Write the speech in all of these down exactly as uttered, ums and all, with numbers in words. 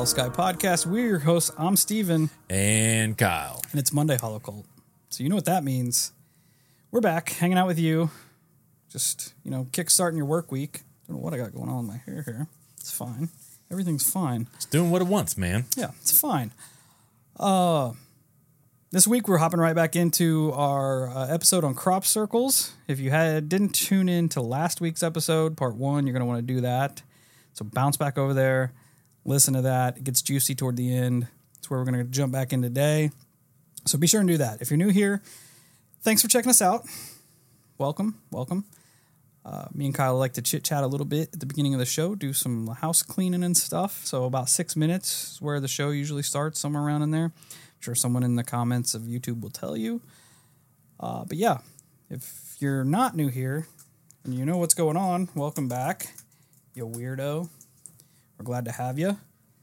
Hollow Sky Podcast. We're your hosts. I'm Steven. And Kyle. And it's Monday Hollow Cult. So you know what that means. We're back, hanging out with you. Just, you know, kickstarting your work week. Don't know what I got going on with my hair here. It's fine. Everything's fine. It's doing what it wants, man. Yeah, it's fine. Uh, this week we're hopping right back into our uh, episode on crop circles. If you had didn't tune in to last week's episode, part one, you're going to want to do that. So bounce back over there, listen to that. It gets juicy toward the end. It's where we're going to jump back in today. So be sure and do that. If you're new here, thanks for checking us out. Welcome, welcome. Uh, me and Kyle like to chit-chat a little bit at the beginning of the show, do some house cleaning and stuff. So about six minutes is where the show usually starts, somewhere around in there. I'm sure someone in the comments of YouTube will tell you. Uh, but yeah, if you're not new here and you know what's going on, welcome back. You weirdo. We're glad to have you.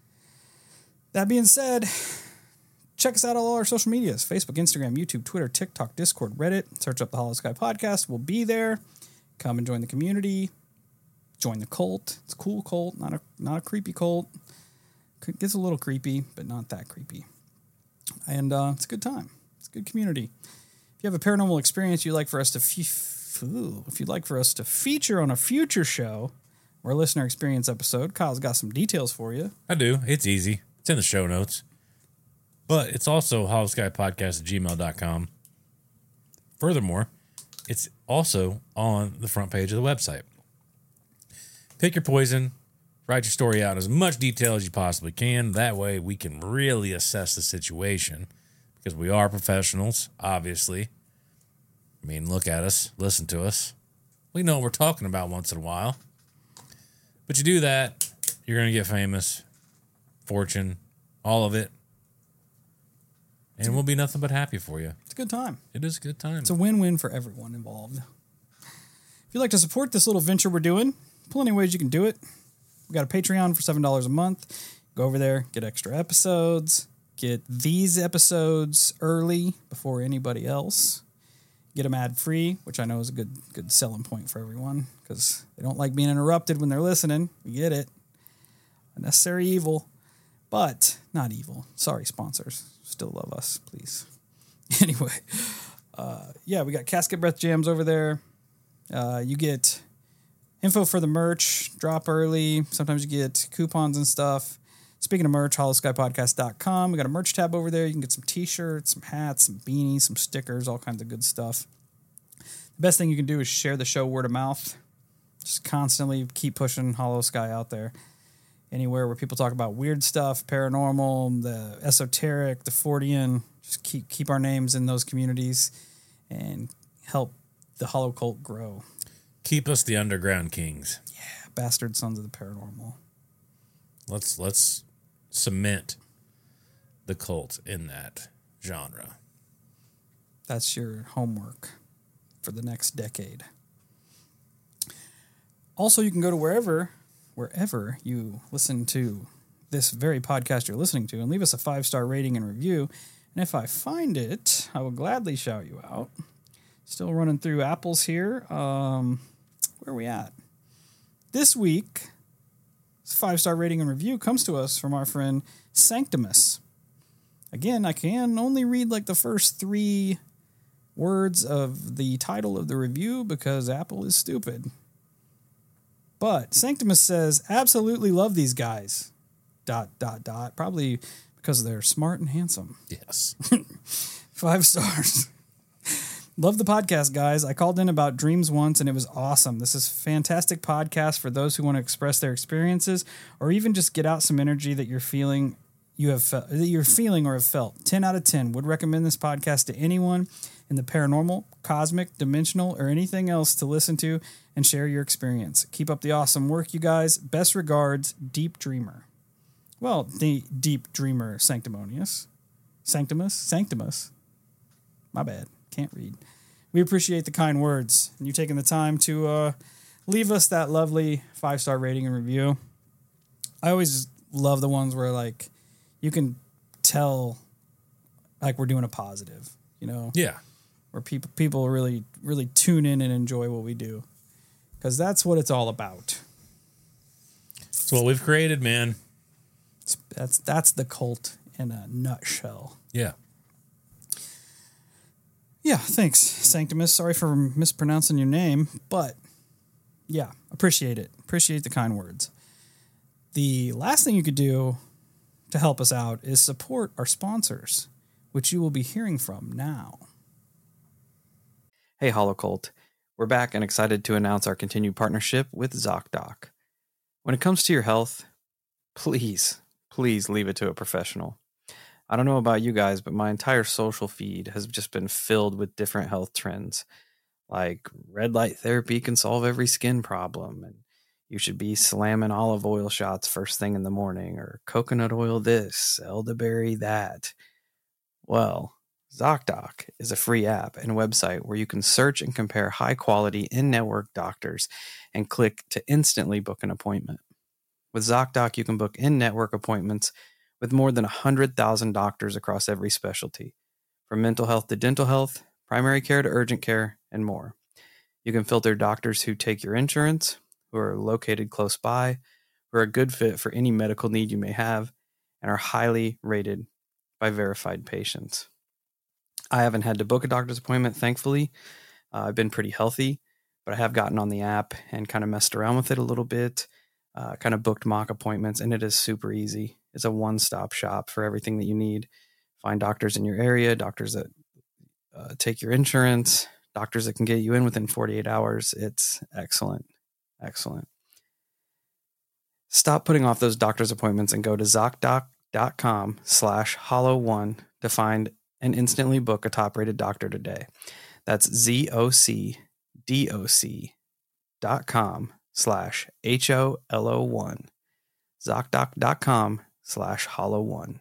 That being said, check us out on all our social medias. Facebook, Instagram, YouTube, Twitter, TikTok, Discord, Reddit. Search up the Hollow Sky Podcast. We'll be there. Come and join the community. Join the cult. It's a cool cult, not a not a creepy cult. It gets a little creepy, but not that creepy. And uh, it's a good time. It's a good community. If you have a paranormal experience you'd like for us to fe- ooh, if you'd like for us to feature on a future show, or a listener experience episode, Kyle's got some details for you. I do. It's easy. It's in the show notes. But it's also hollow sky podcast at gmail dot com. Furthermore, it's also on the front page of the website. Pick your poison. Write your story out in as much detail as you possibly can. That way we can really assess the situation. Because we are professionals, obviously. I mean, look at us. Listen to us. We know what we're talking about once in a while. But you do that, you're going to get famous, fortune, all of it. And we'll be nothing but happy for you. It's a good time. It is a good time. It's a win-win for everyone involved. If you'd like to support this little venture we're doing, plenty of ways you can do it. We've got a Patreon for seven dollars a month. Go over there, get extra episodes, get these episodes early before anybody else. Get them ad-free, which I know is a good good selling point for everyone because they don't like being interrupted when they're listening. We get it. Unnecessary evil, but not evil. Sorry, sponsors. Still love us, please. Anyway, uh, yeah, we got Casket Breath Jams over there. Uh, you get info for the merch, drop early. Sometimes you get coupons and stuff. Speaking of merch, hollow sky podcast dot com. We got a merch tab over there. You can get some t-shirts, some hats, some beanies, some stickers, all kinds of good stuff. The best thing you can do is share the show word of mouth. Just constantly keep pushing Hollow Sky out there. Anywhere where people talk about weird stuff, paranormal, the esoteric, the Fortean, just keep keep our names in those communities and help the Hollow Cult grow. Keep us the underground kings. Yeah, bastard sons of the paranormal. Let's let's cement the cult in that genre. That's your homework for the next decade. Also, you can go to wherever, wherever you listen to this very podcast you're listening to and leave us a five-star rating and review. And if I find it, I will gladly shout you out. Still running through apples here. Um, where are we at? This week, five-star rating and review comes to us from our friend Sanctimus. Again, I can only read like the first three words of the title of the review because Apple is stupid. But Sanctimus says, absolutely love these guys. Dot, dot, dot. Probably because they're smart and handsome. Yes. Five stars. Love the podcast, guys. I called in about dreams once, and it was awesome. This is a fantastic podcast for those who want to express their experiences, or even just get out some energy that you're feeling, you have fe- that you're feeling or have felt. Ten out of ten. Would recommend this podcast to anyone in the paranormal, cosmic, dimensional, or anything else to listen to and share your experience. Keep up the awesome work, you guys. Best regards, Deep Dreamer. Well, the Deep Dreamer Sanctimonious, Sanctimus, Sanctimus. My bad. Can't read. We appreciate the kind words and you taking the time to uh, leave us that lovely five-star rating and review. I always love the ones where, like, you can tell, like, we're doing a positive, you know? Yeah. Where people people really, really tune in and enjoy what we do. Because that's what it's all about. It's what we've created, man. That's that's the cult in a nutshell. Yeah. Yeah, thanks, Sanctimus. Sorry for mispronouncing your name, but yeah, appreciate it. Appreciate the kind words. The last thing you could do to help us out is support our sponsors, which you will be hearing from now. Hey, HoloCult. We're back and excited to announce our continued partnership with ZocDoc. When it comes to your health, please, please leave it to a professional. I don't know about you guys, but my entire social feed has just been filled with different health trends. Like red light therapy can solve every skin problem, and you should be slamming olive oil shots first thing in the morning, or coconut oil this, elderberry that. Well, ZocDoc is a free app and website where you can search and compare high-quality in-network doctors and click to instantly book an appointment. With ZocDoc, you can book in-network appointments with more than one hundred thousand doctors across every specialty, from mental health to dental health, primary care to urgent care, and more. You can filter doctors who take your insurance, who are located close by, who are a good fit for any medical need you may have, and are highly rated by verified patients. I haven't had to book a doctor's appointment, thankfully. Uh, I've been pretty healthy, but I have gotten on the app and kind of messed around with it a little bit, uh, kind of booked mock appointments, and it is super easy. It's a one-stop shop for everything that you need. Find doctors in your area, doctors that uh, take your insurance, doctors that can get you in within forty-eight hours. It's excellent. Excellent. Stop putting off those doctor's appointments and go to ZocDoc.com slash hollow one to find and instantly book a top-rated doctor today. That's Z-O-C-D-O-C dot com slash H-O-L-O-one. ZocDoc.com slash hollow one.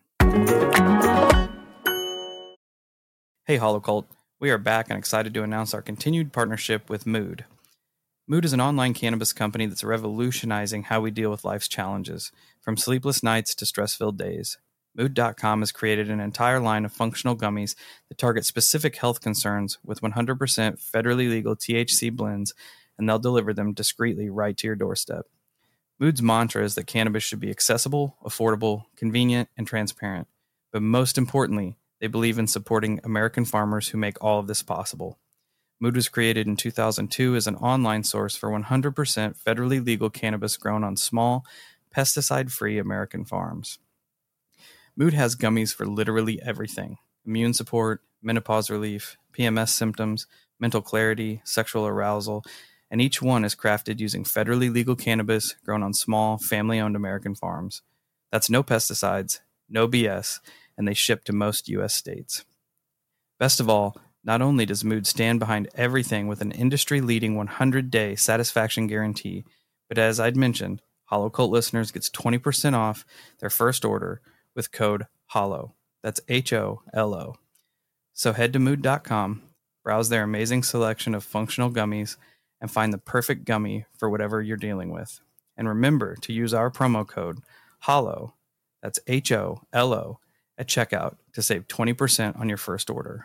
Hey, HoloCult. We are back and excited to announce our continued partnership with Mood. Mood is an online cannabis company that's revolutionizing how we deal with life's challenges, from sleepless nights to stress-filled days. Mood dot com has created an entire line of functional gummies that target specific health concerns with one hundred percent federally legal T H C blends, and they'll deliver them discreetly right to your doorstep. Mood's mantra is that cannabis should be accessible, affordable, convenient, and transparent. But most importantly, they believe in supporting American farmers who make all of this possible. Mood was created in two thousand two as an online source for one hundred percent federally legal cannabis grown on small, pesticide-free American farms. Mood has gummies for literally everything: immune support, menopause relief, P M S symptoms, mental clarity, sexual arousal, and each one is crafted using federally legal cannabis grown on small, family-owned American farms. That's no pesticides, no B S, and they ship to most U S states. Best of all, not only does Mood stand behind everything with an industry-leading one hundred day satisfaction guarantee, but as I'd mentioned, HoloCult listeners gets twenty percent off their first order with code HOLLOW. That's H O L O. So head to Mood dot com, browse their amazing selection of functional gummies, and find the perfect gummy for whatever you're dealing with. And remember to use our promo code HOLLOW, that's H O L O, at checkout to save twenty percent on your first order.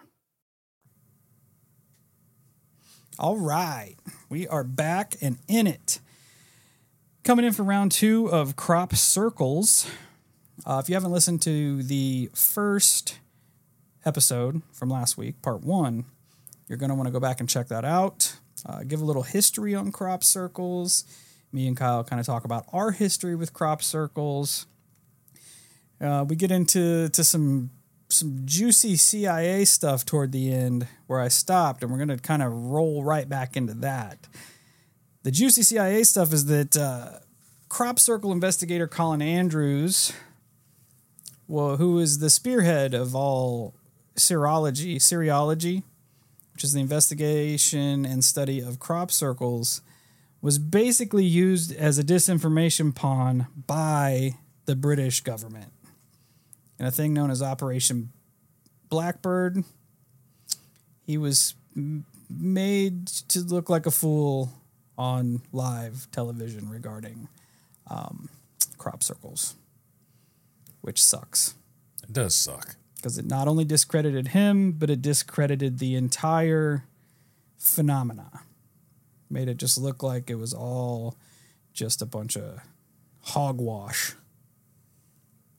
All right, we are back and in it. Coming in for round two of Crop Circles. Uh, if you haven't listened to the first episode from last week, part one, you're going to want to go back and check that out. Uh, give a little history on crop circles. Me and Kyle kind of talk about our history with crop circles. Uh, we get into to some some juicy C I A stuff toward the end where I stopped, and we're going to kind of roll right back into that. The juicy C I A stuff is that uh, crop circle investigator Colin Andrews, well, who is the spearhead of all serology, serology, which is the investigation and study of crop circles, was basically used as a disinformation pawn by the British government in a thing known as Operation Blackbird. He was m- made to look like a fool on live television regarding um, crop circles, which sucks. It does suck. Because it not only discredited him, but it discredited the entire phenomena. Made it just look like it was all just a bunch of hogwash.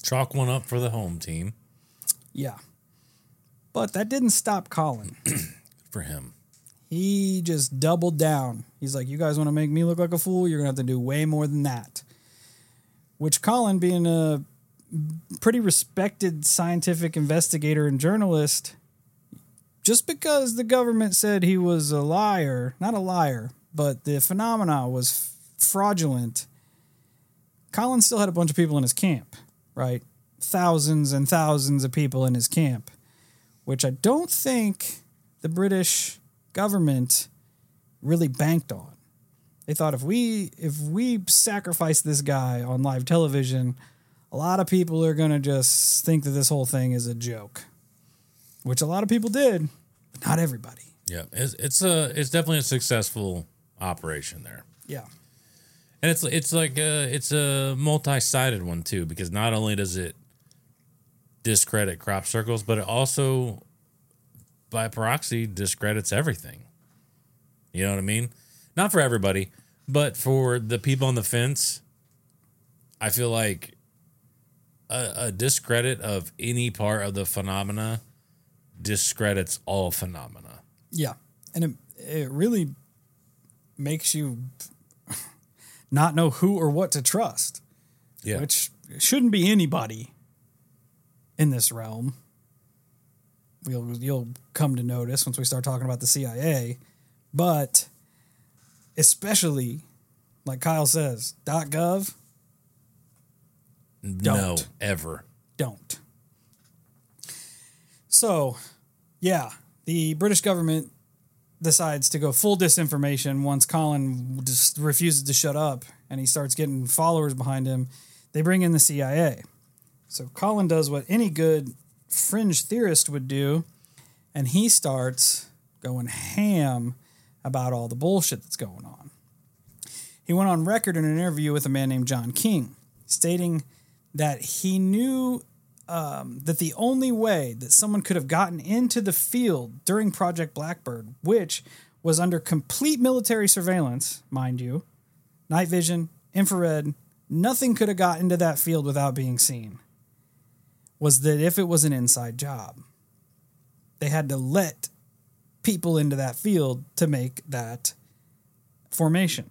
Chalk one up for the home team. Yeah. But that didn't stop Colin. For him. He just doubled down. He's like, you guys want to make me look like a fool? You're going to have to do way more than that. Which Colin, being a pretty respected scientific investigator and journalist, just because the government said he was a liar, not a liar, but the phenomena was fraudulent, Colin still had a bunch of people in his camp, right? Thousands and thousands of people in his camp, which I don't think the British government really banked on. They thought if we if we sacrifice this guy on live television, a lot of people are going to just think that this whole thing is a joke, which a lot of people did, but not everybody. Yeah, it's it's a it's definitely a successful operation there. Yeah. And it's it's like a, it's a multi-sided one too, because not only does it discredit crop circles, but it also by proxy discredits everything. You know what I mean? Not for everybody, but for the people on the fence, I feel like a, a discredit of any part of the phenomena discredits all phenomena. Yeah. And it, it really makes you not know who or what to trust. Yeah. Which shouldn't be anybody in this realm. We'll, you'll come to notice once we start talking about the C I A. But especially, like Kyle says, .gov, No, Don't. ever. don't. So, yeah, the British government decides to go full disinformation once Colin just refuses to shut up and he starts getting followers behind him. They bring in the C I A. So Colin does what any good fringe theorist would do, and he starts going ham about all the bullshit that's going on. He went on record in an interview with a man named John King, stating that he knew um, that the only way that someone could have gotten into the field during Project Blackbird, which was under complete military surveillance, mind you, night vision, infrared, nothing could have got into that field without being seen, was that if it was an inside job, they had to let people into that field to make that formation.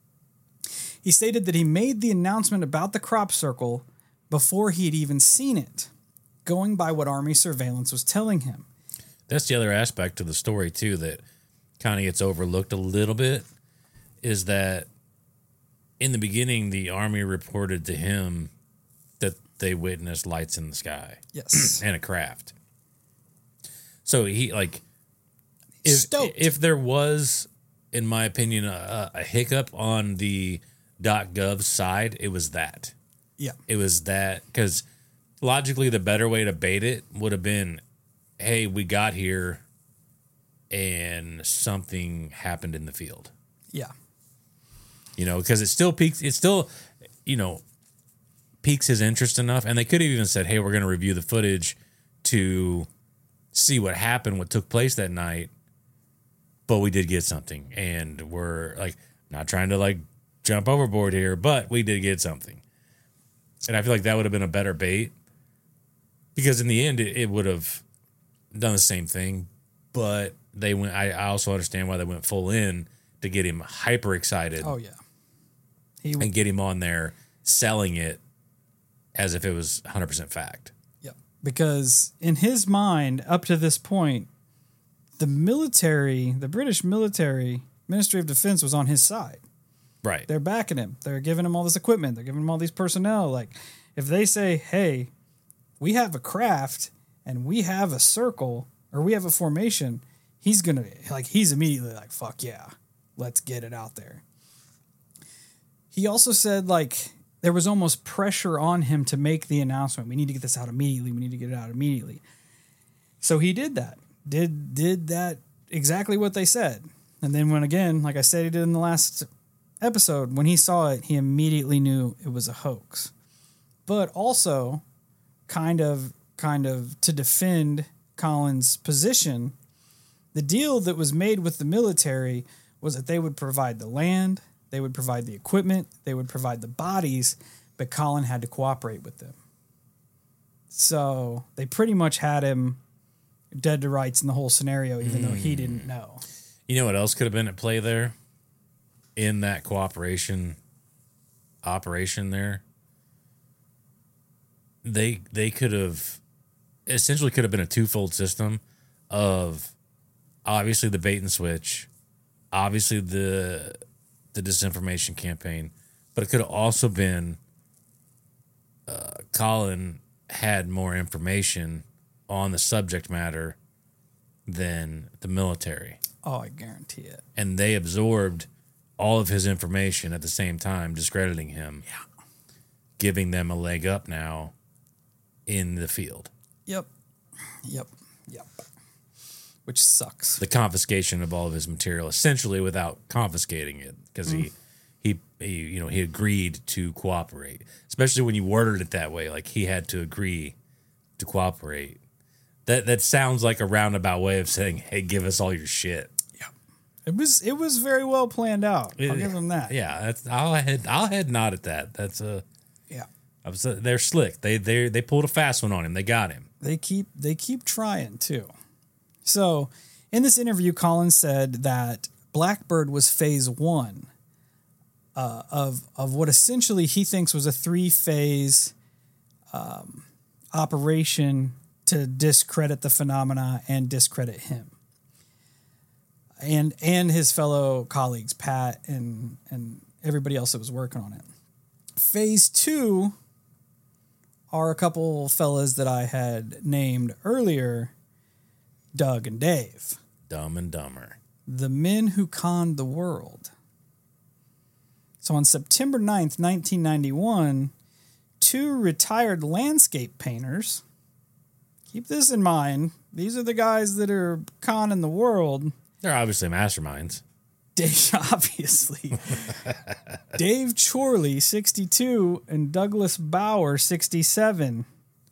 He stated that he made the announcement about the crop circle before he had even seen it, going by what Army surveillance was telling him. That's the other aspect to the story, too, that kind of gets overlooked a little bit, is that in the beginning, the Army reported to him that they witnessed lights in the sky. Yes. And a craft. So he, like, if, Stoked. if there was, in my opinion, a, a hiccup on the .gov side, it was that. Yeah. It was that, because logically the better way to bait it would have been, hey, we got here and something happened in the field. Yeah. You know, because it still piques, it still, you know, piques his interest enough. And they could have even said, hey, we're going to review the footage to see what happened, what took place that night. But we did get something. And we're like, not trying to like jump overboard here, but we did get something. And I feel like that would have been a better bait, because in the end, it, it would have done the same thing. But they went, I, I also understand why they went full in to get him hyper excited. Oh, yeah. He And get him on there selling it as if it was one hundred percent fact. Yeah. Because in his mind, up to this point, the military, the British military, Ministry of Defense was on his side. Right. They're backing him. They're giving him all this equipment. They're giving him all these personnel. Like, if they say, hey, we have a craft and we have a circle or we have a formation, he's going to, like, he's immediately like, fuck yeah, let's get it out there. He also said, like, there was almost pressure on him to make the announcement. We need to get this out immediately. We need to get it out immediately. So he did that. Did did that exactly what they said. And then when, again, like I said he did in the last episode, when he saw it, he immediately knew it was a hoax. But also, kind of, kind of to defend Colin's position, the deal that was made with the military was that they would provide the land, they would provide the equipment, they would provide the bodies, but Colin had to cooperate with them. So they pretty much had him dead to rights in the whole scenario, even mm. though he didn't know. You know what else could have been at play there? In that cooperation operation there? They they could have essentially could have been a twofold system of obviously the bait and switch, obviously the the disinformation campaign, but it could have also been uh, Colin had more information on the subject matter than the military. Oh, I guarantee it. And they absorbed all of his information at the same time, discrediting him. Yeah. Giving them a leg up now in the field. Yep. Yep. Yep. Which sucks. The confiscation of all of his material, essentially without confiscating it, because mm. he, he, he, you know, he agreed to cooperate. Especially when you worded it that way, like he had to agree to cooperate. That that sounds like a roundabout way of saying, "Hey, give us all your shit." Yeah, it was it was very well planned out. I'll it, give him that. Yeah, that's I'll head I'll head nod at that. That's a yeah. I was, they're slick. They they they pulled a fast one on him. They got him. They keep they keep trying too. So, in this interview, Collins said that Blackbird was phase one uh, of of what essentially he thinks was a three phase um, operation to discredit the phenomena and discredit him and and his fellow colleagues, Pat and and everybody else that was working on it. Phase two are a couple fellas that I had named earlier, Doug and Dave. Dumb and Dumber. The men who conned the world. So on September ninth, nineteen ninety-one, two retired landscape painters, keep this in mind, these are the guys that are conning the world. They're obviously masterminds. Dave, obviously. Dave Chorley, sixty-two, and Douglas Bauer, sixty-seven,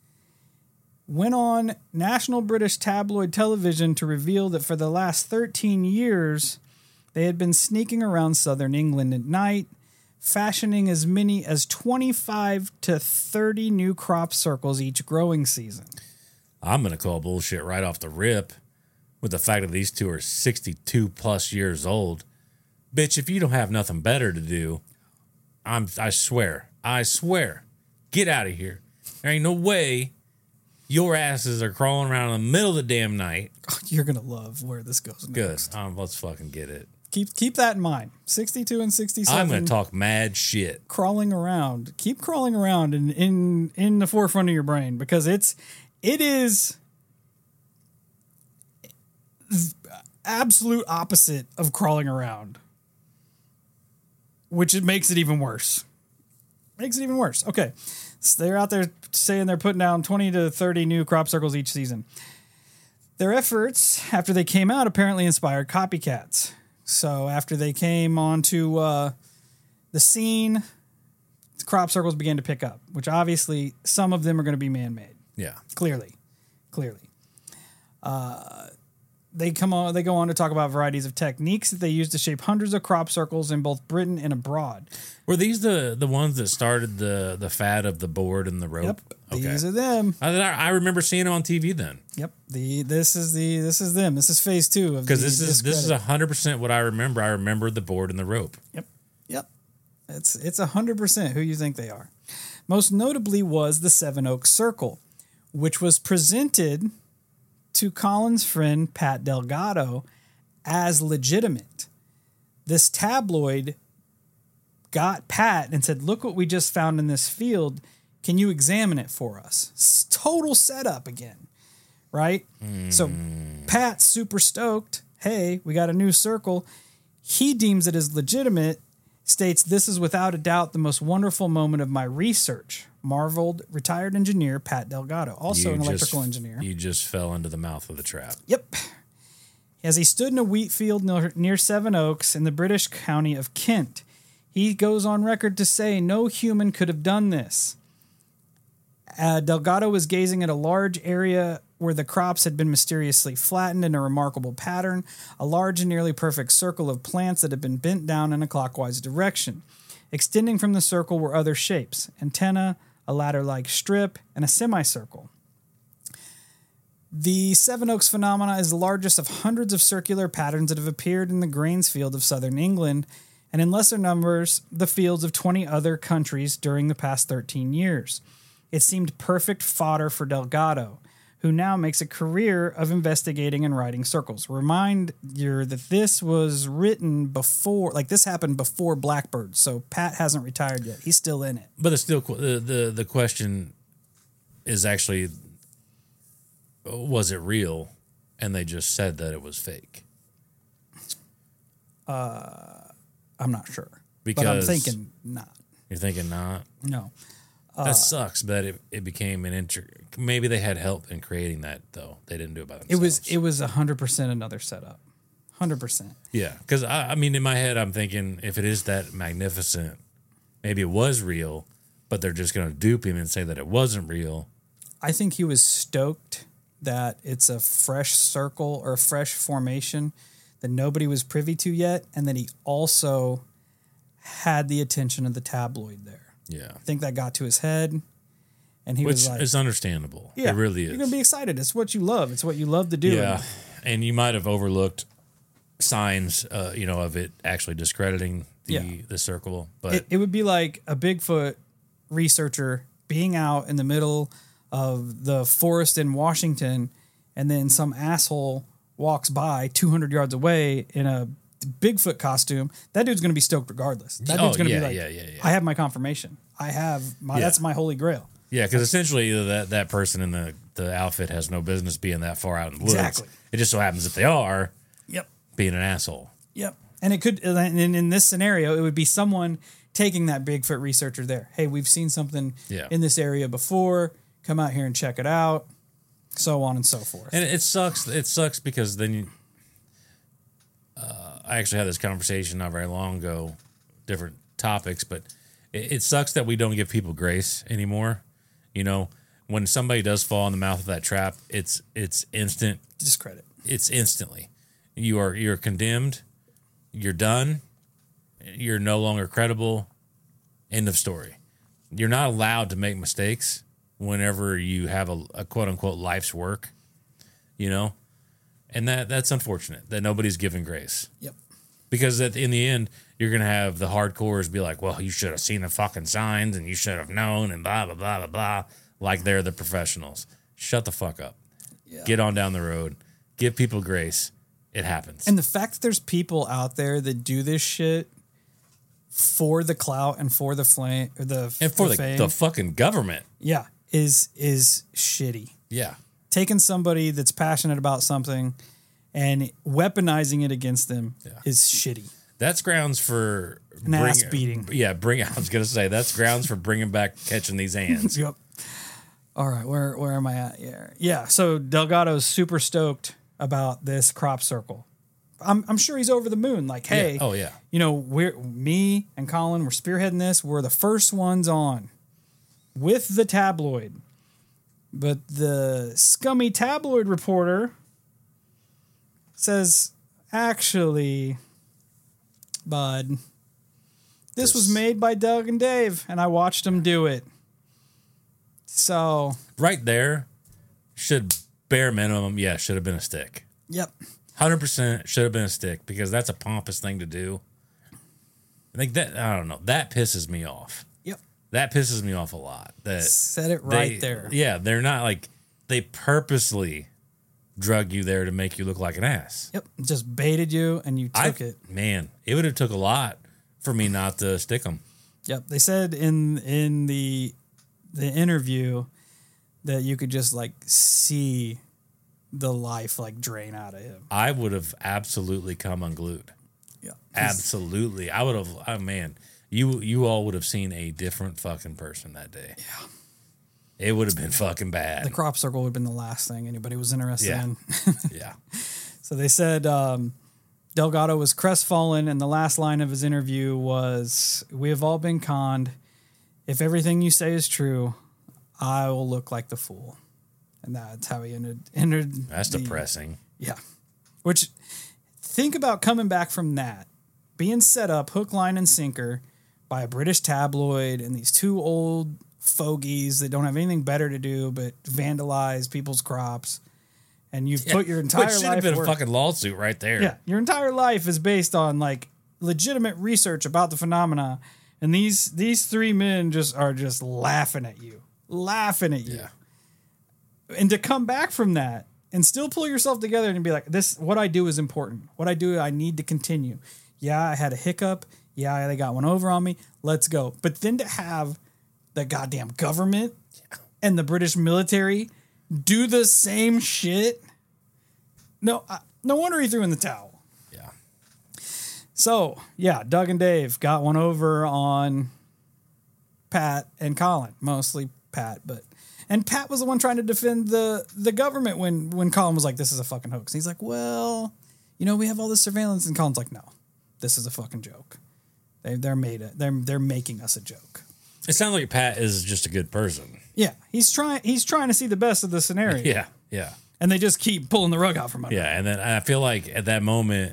went on national British tabloid television to reveal that for the last thirteen years, they had been sneaking around southern England at night, fashioning as many as twenty-five to thirty new crop circles each growing season. I'm going to call bullshit right off the rip with the fact that these two are sixty-two plus years old. Bitch, if you don't have nothing better to do, I'm, I swear, I swear, get out of here. There ain't no way your asses are crawling around in the middle of the damn night. Oh, you're going to love where this goes next. Good. Um, let's fucking get it. Keep keep that in mind. sixty-two and sixty-seven. I'm going to talk mad shit. Crawling around. Keep crawling around in, in, in the forefront of your brain because it's it is absolute opposite of crawling around, which it makes it even worse. Makes it even worse. Okay. So they're out there saying they're putting down twenty to thirty new crop circles each season. Their efforts, after they came out, apparently inspired copycats. So after they came onto uh, the scene, the crop circles began to pick up, which obviously some of them are going to be man-made. Yeah. Clearly. Clearly. Uh, they come on. They go on to talk about varieties of techniques that they use to shape hundreds of crop circles in both Britain and abroad. Were these the, the ones that started the, the fad of the board and the rope? Yep, okay. These are them. I, I remember seeing them on T V then. Yep, the this is the this is them. This is phase two of because this is this is a hundred percent what I remember. I remember the board and the rope. Yep, yep. It's it's a hundred percent who you think they are. Most notably was the Seven Oaks Circle, which was presented to Colin's friend Pat Delgado as legitimate. This tabloid got Pat and said, look what we just found in this field. Can you examine it for us? It's total setup again, right? Mm. So Pat's super stoked. Hey, we got a new circle. He deems it as legitimate, states this is without a doubt the most wonderful moment of my research. Marveled retired engineer Pat Delgado, also you an just, electrical engineer. You just fell into the mouth of the trap. Yep. As he stood in a wheat field near, near Seven Oaks in the British county of Kent, he goes on record to say no human could have done this. Uh, Delgado was gazing at a large area where the crops had been mysteriously flattened in a remarkable pattern, a large and nearly perfect circle of plants that had been bent down in a clockwise direction. Extending from the circle were other shapes, antenna, a ladder-like strip, and a semicircle. The Seven Oaks phenomena is the largest of hundreds of circular patterns that have appeared in the grains field of southern England, and in lesser numbers, the fields of twenty other countries during the past thirteen years. It seemed perfect fodder for Delgado, who now makes a career of investigating and writing circles. Remind you that this was written before, like this happened before Blackbird, so Pat hasn't retired yet. He's still in it. But it's still the the the question is actually, was it real? And they just said that it was fake. Uh, I'm not sure. Because but I'm thinking not. You're thinking not? No. That uh, sucks, but it, it became an inter. Maybe they had help in creating that, though. They didn't do it by themselves. It was it was one hundred percent another setup. one hundred percent. Yeah, because, I, I mean, in my head, I'm thinking if it is that magnificent, maybe it was real, but they're just going to dupe him and say that it wasn't real. I think he was stoked that it's a fresh circle or a fresh formation that nobody was privy to yet, and that he also had the attention of the tabloid there. Yeah. I think that got to his head, and he Which was like... is understandable. Yeah, it really is. You're going to be excited. It's what you love. It's what you love to do. Yeah, and you might have overlooked signs, uh, you know, of it actually discrediting the, Yeah. the circle. But It, it would be like a Bigfoot researcher being out in the middle of the forest in Washington, and then some asshole walks by two hundred yards away in a Bigfoot costume. That dude's going to be stoked regardless. That Oh, dude's going to yeah, be like, yeah, yeah, yeah. I have my confirmation. I have my, Yeah. that's my holy grail. yeah, because essentially that, that person in the, the outfit has no business being that far out in the woods. Exactly. It just so happens that they are Yep. being an asshole. Yep. And it could, and in, in this scenario, it would be someone taking that Bigfoot researcher there. Hey, we've seen something Yeah. in this area before. Come out here and check it out. So on and so forth. And it sucks. It sucks because then you, uh, I actually had this conversation not very long ago, different topics, but it, it sucks that we don't give people grace anymore. You know, when somebody does fall in the mouth of that trap, it's it's instant. Discredit. It's instantly. You are you're condemned. You're done. You're no longer credible. End of story. You're not allowed to make mistakes whenever you have a, a quote unquote life's work, you know, and that that's unfortunate that nobody's given grace. Yep. Because at, in the end, you're going to have the hardcores be like, well, you should have seen the fucking signs and you should have known and blah, blah, blah, blah, blah, like they're the professionals. Shut the fuck up. Yeah. Get on down the road. Give people grace. It happens. And the fact that there's people out there that do this shit for the clout and for the flame, or the and for the, the, fame, the fucking government. yeah, is is shitty. Yeah. Taking somebody that's passionate about something and weaponizing it against them Yeah. is shitty. That's grounds for An ass beating. Yeah, bring. I was gonna say that's grounds for bringing back catching these hands. Yep. All right, where where am I at here? Yeah, so Delgado's super stoked about this crop circle. I'm I'm sure he's over the moon. Like, hey, Yeah. Oh yeah. you know, we're me and Colin, we're spearheading this. We're the first ones on with the tabloid. But the scummy tabloid reporter says, actually, bud, this, this was made by Doug and Dave, and I watched them do it. So right there, should bare minimum, yeah, should have been a stick. Yep. one hundred percent should have been a stick because that's a pompous thing to do. I think that, I don't know, that pisses me off. Yep. That pisses me off a lot. That Said it right they, there. Yeah, they're not like, they purposely drug you there to make you look like an ass. Yep. Just baited you and you took I, it. Man, it would have took a lot for me not to stick them. Yep. They said in in the the interview that you could just like see the life like drain out of him. I would have absolutely come unglued. Yeah. Absolutely. I would have, oh man, you you all would have seen a different fucking person that day. Yeah. It would have been fucking bad. The crop circle would have been the last thing anybody was interested Yeah. in. Yeah. So they said um, Delgado was crestfallen, and the last line of his interview was, "We have all been conned. If everything you say is true, I will look like the fool." And that's how he ended. entered That's the- depressing. Yeah. Which, think about coming back from that, being set up hook, line, and sinker by a British tabloid and these two old fogies that don't have anything better to do but vandalize people's crops. and you've Yeah, put your entire Which should life have been work. a fucking lawsuit right there. Yeah, your entire life is based on like legitimate research about the phenomena, and these these three men just are just laughing at you, laughing at you. Yeah. And to come back from that and still pull yourself together and be like, this, what I do is important. What I do, I need to continue. Yeah, I had a hiccup. Yeah, they got one over on me. Let's go. But then to have the goddamn government and the British military do the same shit. No, I, no wonder he threw in the towel. Yeah. So, yeah, Doug and Dave got one over on Pat and Colin, mostly Pat, but and Pat was the one trying to defend the the government when when Colin was like, "This is a fucking hoax." He's like, "Well, you know, we have all this surveillance," and Colin's like, "No, this is a fucking joke. They they're made it. They're they're making us a joke." It sounds like Pat is just a good person. Yeah, he's trying he's trying to see the best of the scenario. Yeah, yeah, and they just keep pulling the rug out from under. yeah. And then I feel like at that moment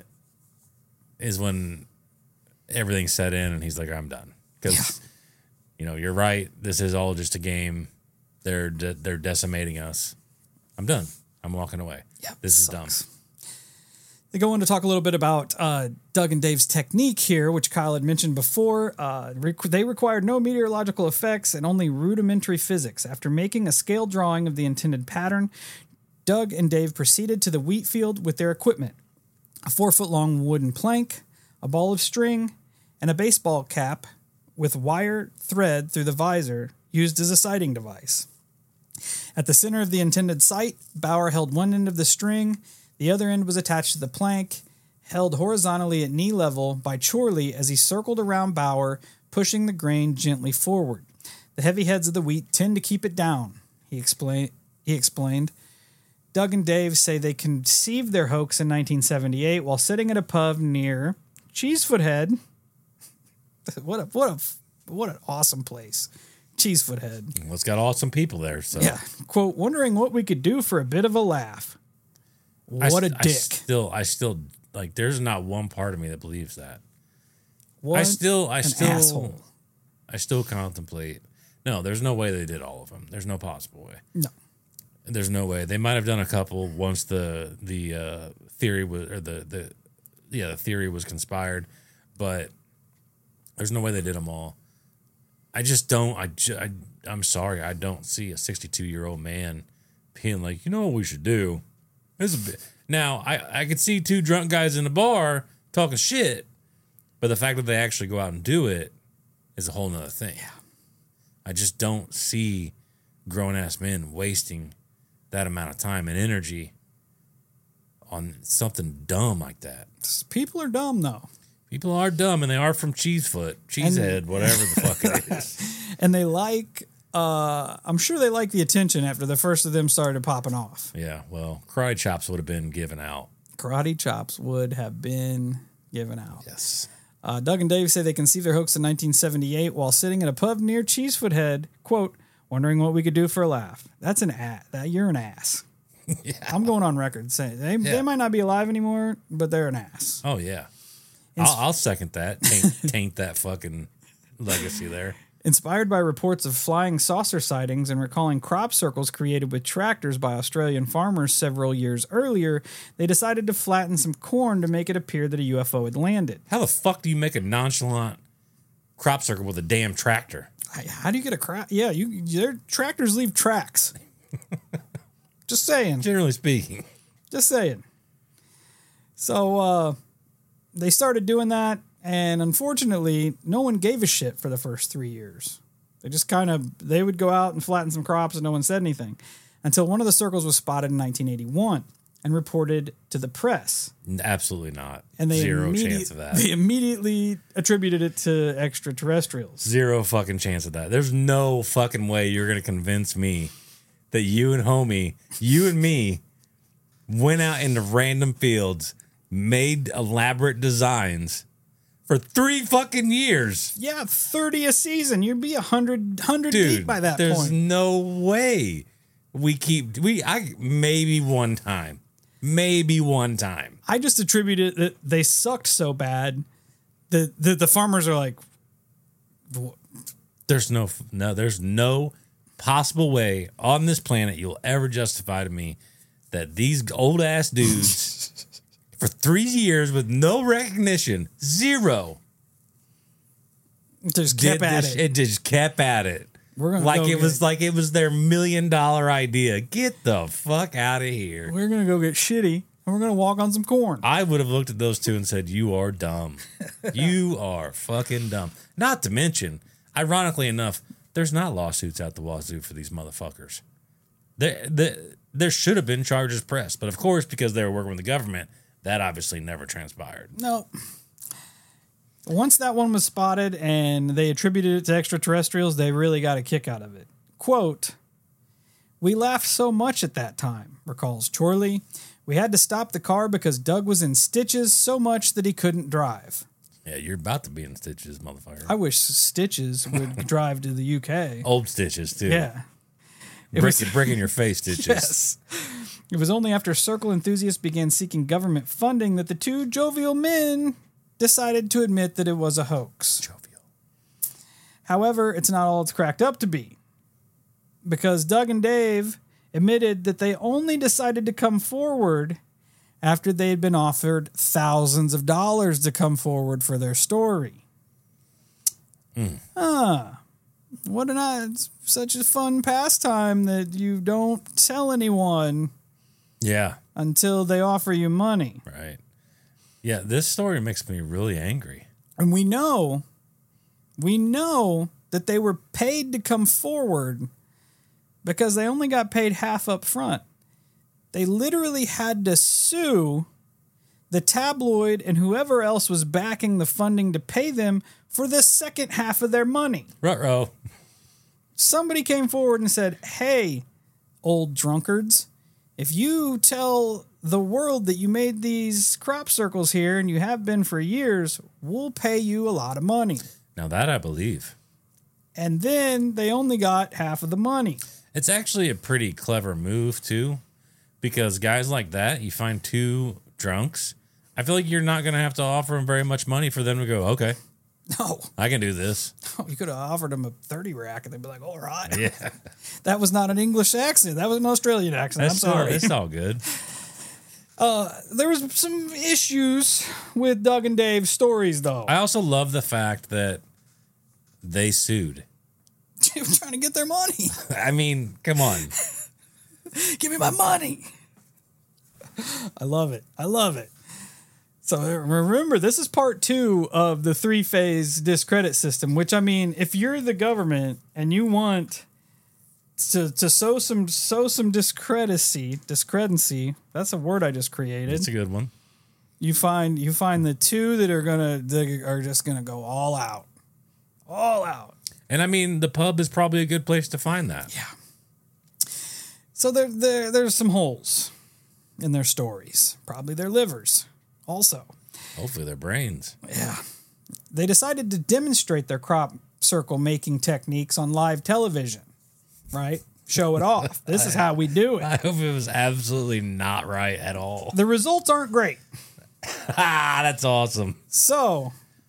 is when everything set in, and he's like, "I'm done," because you know you're right. This is all just a game. They're de- they're decimating us. I'm done. I'm walking away. Yeah, this is sucks. dumb. They go on to talk a little bit about uh, Doug and Dave's technique here, which Kyle had mentioned before. Uh, rec- they required no meteorological effects and only rudimentary physics. After making a scale drawing of the intended pattern, Doug and Dave proceeded to the wheat field with their equipment: a four-foot-long wooden plank, a ball of string, and a baseball cap with wire thread through the visor used as a sighting device. At the center of the intended site, Bauer held one end of the string. The other end was attached to the plank, held horizontally at knee level by Chorley as he circled around Bauer, pushing the grain gently forward. The heavy heads of the wheat tend to keep it down, he, explain- he explained. Doug and Dave say they conceived their hoax in nineteen seventy-eight while sitting at a pub near Cheesefoot Head. what a what a what an awesome place. Cheesefoot Head. Well, it's got awesome people there. So Yeah. Quote, wondering what we could do for a bit of a laugh. I What a st- dick. I still, I still like. There's not one part of me that believes that. What I still, I an still, asshole. I still contemplate. No, there's no way they did all of them. There's no possible way. No. There's no way. They might have done a couple once the the uh, theory was or the the yeah the theory was conspired, but there's no way they did them all. I just don't. I, ju- I I'm sorry. I don't see a sixty-two year old man being like, you know what we should do. This is a bit. Now I I could see two drunk guys in a bar talking shit, but the fact that they actually go out and do it is a whole nother thing. Yeah. I just don't see grown ass men wasting that amount of time and energy on something dumb like that. People are dumb, though. People are dumb, and they are from Cheesefoot, Cheesehead, whatever the fuck it is. And they like, uh, I'm sure they like the attention after the first of them started popping off. Yeah, well, karate chops would have been given out. Karate chops would have been given out. Yes. Uh, Doug and Dave say they conceived their hoax in nineteen seventy-eight while sitting at a pub near Cheesefoot Head, quote, wondering what we could do for a laugh. That's an ass. That, you're an ass. Yeah. I'm going on record saying they, Yeah. they might not be alive anymore, but they're an ass. Oh, yeah. I'll, I'll second that. Taint, taint that fucking legacy there. Inspired by reports of flying saucer sightings and recalling crop circles created with tractors by Australian farmers several years earlier, they decided to flatten some corn to make it appear that a U F O had landed. How the fuck do you make a nonchalant crop circle with a damn tractor? How do you get a crop? Yeah, you their tractors leave tracks. Just saying. Generally speaking. Just saying. So uh, they started doing that, and unfortunately, no one gave a shit for the first three years. They just kind of, they would go out and flatten some crops and no one said anything until one of the circles was spotted in nineteen eighty-one and reported to the press. Absolutely not. And they Zero immedi- chance of that. They immediately attributed it to extraterrestrials. Zero fucking chance of that. There's no fucking way you're going to convince me that you and homie, you and me, went out into random fields, made elaborate designs for three fucking years. Yeah, thirty a season. You'd be one hundred, one hundred Dude, deep by that there's point. no way we keep, we, I, maybe one time, maybe one time. I just attribute it that they sucked so bad that the, the farmers are like, There's no, no, there's no possible way on this planet you'll ever justify to me that these old ass dudes for three years with no recognition, zero, Just kept did at this- it. It just kept at it. We're gonna like go it was get- like it was their million dollar idea. Get the fuck out of here. We're gonna go get shitty, and we're gonna walk on some corn. I would have looked at those two and said, "You are dumb. You are fucking dumb." Not to mention, ironically enough, there's not lawsuits out the wazoo for these motherfuckers. There, there, there should have been charges pressed, but of course, because they were working with the government, that obviously never transpired. No. Once that one was spotted and they attributed it to extraterrestrials, they really got a kick out of it. Quote, "We laughed so much at that time," recalls Chorley. "We had to stop the car because Doug was in stitches so much that he couldn't drive." Yeah, you're about to be in stitches, motherfucker. I wish Stitches would drive to the U K. Old stitches too. Yeah. It Brick, was- brick in your face stitches. Yes. It was only after Circle enthusiasts began seeking government funding that the two jovial men decided to admit that it was a hoax. Jovial. However, it's not all it's cracked up to be, because Doug and Dave admitted that they only decided to come forward after they had been offered thousands of dollars to come forward for their story. Mm. Ah, what an it's such a fun pastime that you don't tell anyone Yeah. until they offer you money. Right. Yeah, this story makes me really angry. And we know, we know that they were paid to come forward because they only got paid half up front. They literally had to sue the tabloid and whoever else was backing the funding to pay them for the second half of their money. Ruh-roh. Somebody came forward and said, "Hey, old drunkards, if you tell the world that you made these crop circles here and you have been for years, we'll pay you a lot of money." Now that I believe. And then they only got half of the money. It's actually a pretty clever move, too, because guys like that, you find two drunks, I feel like you're not going to have to offer them very much money for them to go, okay, No, I can do this. you could have offered them a thirty rack and they'd be like, all right. Yeah. That was not an English accent. That was an Australian accent. That's I'm sorry. All, it's all good. There was some issues with Doug and Dave's stories, though. I also love the fact that they sued. They were trying to get their money. I mean, come on. Give me my money. I love it. I love it. So remember, this is part two of the three-phase discredit system, which, I mean, if you're the government and you want to to sow some sow some discredency, discredency, that's a word I just created. It's a good one. You find you find the two that are gonna that are just gonna go all out. All out. And I mean, the pub is probably a good place to find that. Yeah. So there, there there's some holes in their stories. Probably their livers also. Hopefully their brains. Yeah. They decided to demonstrate their crop circle making techniques on live television, right? Show it off. This is how we do it. I hope it was absolutely not right at all. The results aren't great. Ah, that's awesome. So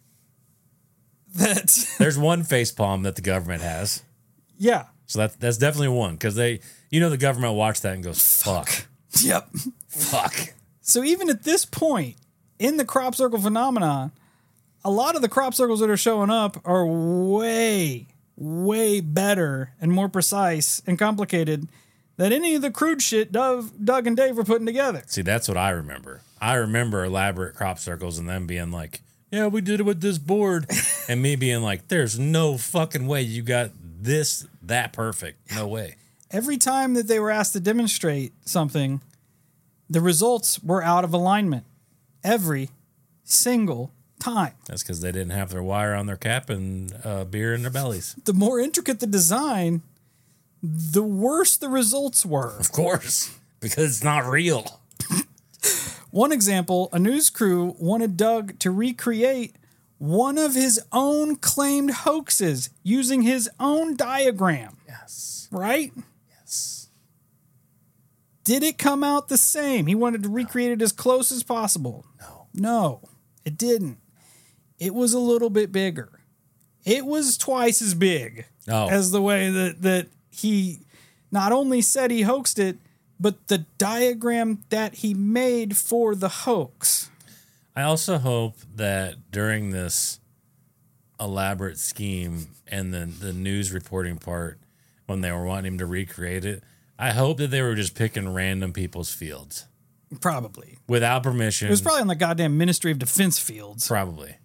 that There's one face palm that the government has. yeah. So that, that's definitely one because they, you know, the government watched that and goes, fuck, Yep. fuck. So even at this point in the crop circle phenomenon, a lot of the crop circles that are showing up are way, way better and more precise and complicated than any of the crude shit Doug, Doug and Dave were putting together. See, that's what I remember. I remember elaborate crop circles and them being like, yeah, we did it with this board. And me being like, there's no fucking way you got this that perfect. No way. Every time that they were asked to demonstrate something, the results were out of alignment. Every single time. That's because they didn't have their wire on their cap and uh, beer in their bellies. The more intricate the design, the worse the results were. Of course, because it's not real. One example, a news crew wanted Doug to recreate one of his own claimed hoaxes using his own diagram. Yes. Right? Yes. Did it come out the same? He wanted to recreate it as close as possible. No. No, it didn't. It was a little bit bigger. It was twice as big Oh. as the way that, that he not only said he hoaxed it, but the diagram that he made for the hoax. I also hope that during this elaborate scheme and the, the news reporting part, when they were wanting him to recreate it, I hope that they were just picking random people's fields. Probably. Without permission. It was probably on the goddamn Ministry of Defense fields. Probably.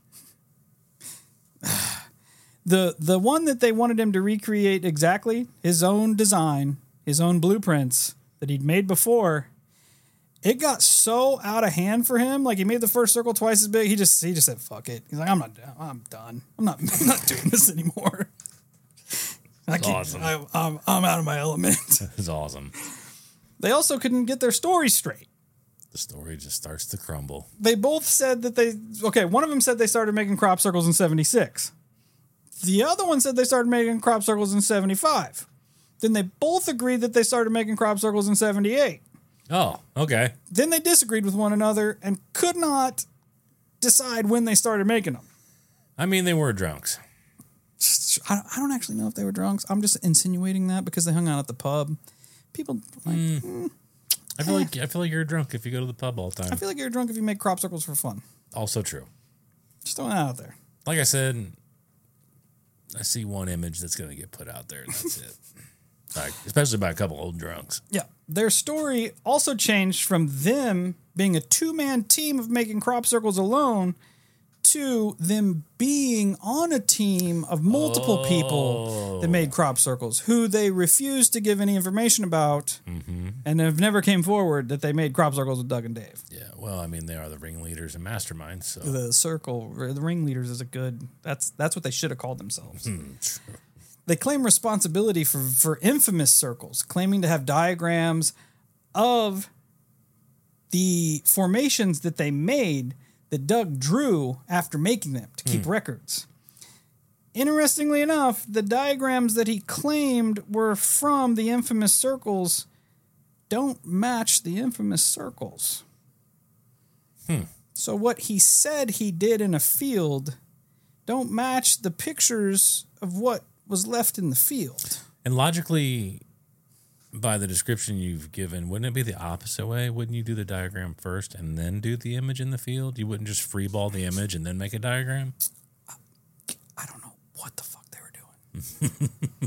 The the one that they wanted him to recreate exactly, his own design, his own blueprints that he'd made before, it got so out of hand for him. Like, he made the first circle twice as big. He just he just said, fuck it. He's like, I'm not I'm done. I'm not I'm not doing this anymore. I That's can't, awesome. I, I'm, I'm out of my element. It's awesome. They also couldn't get their story straight. The story just starts to crumble. They both said that they, okay, one of them said they started making crop circles in seventy-six. The other one said they started making crop circles in seventy-five. Then they both agreed that they started making crop circles in seventy-eight. Oh, okay. Then they disagreed with one another and could not decide when they started making them. I mean, they were drunks. I I don't actually know if they were drunks. I'm just insinuating that because they hung out at the pub. People like, Mm. mm, I feel like I feel like you're drunk if you go to the pub all the I time. feel like you're drunk if you make crop circles for fun. Also true. Just throwing that out there. Like I said, I see one image that's going to get put out there, and that's it. Like, especially by a couple old drunks. Yeah. Their story also changed from them being a two-man team of making crop circles alone to them being on a team of multiple Oh. people that made crop circles who they refused to give any information about Mm-hmm. and have never came forward that they made crop circles with Doug and Dave. Yeah, well, I mean, they are the ringleaders and masterminds, so. The circle, the ringleaders is a good, that's that's what they should have called themselves. Hmm, true. They claim responsibility for, for infamous circles, claiming to have diagrams of the formations that they made that Doug drew after making them to keep records. Interestingly enough, the diagrams that he claimed were from the infamous circles don't match the infamous circles. Hmm. So what he said he did in a field don't match the pictures of what was left in the field. And logically, by the description you've given, wouldn't it be the opposite way? Wouldn't you do the diagram first and then do the image in the field? You wouldn't just freeball the image and then make a diagram? I don't know what the fuck they were doing.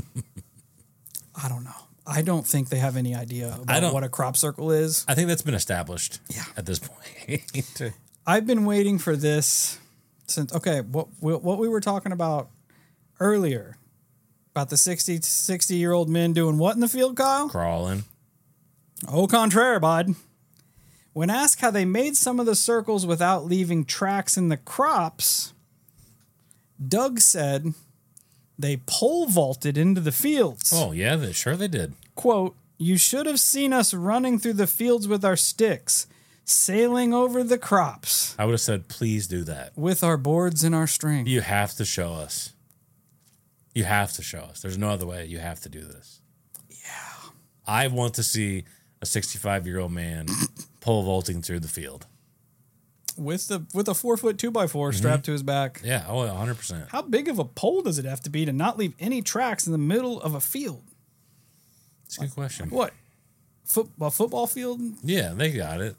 I don't know. I don't think they have any idea I about don't- what a crop circle is. I think that's been established Yeah. at this point. I've been waiting for this since, okay, what what we were talking about earlier about the sixty, sixty-year-old men doing what in the field, Kyle? Crawling. Au contraire, bud. When asked how they made some of the circles without leaving tracks in the crops, Doug said they pole vaulted into the fields. Oh, yeah, they, sure they did. Quote, "You should have seen us running through the fields with our sticks, sailing over the crops I would have said, please do that. with our boards and our string." You have to show us. You have to show us. There's no other way. You have to do this. Yeah. I want to see a sixty-five-year-old man pole vaulting through the field. With the with a four foot two by four strapped to his back. Yeah, oh, one hundred percent. How big of a pole does it have to be to not leave any tracks in the middle of a field? It's a good question. What? Foot, a football field? Yeah, they got it.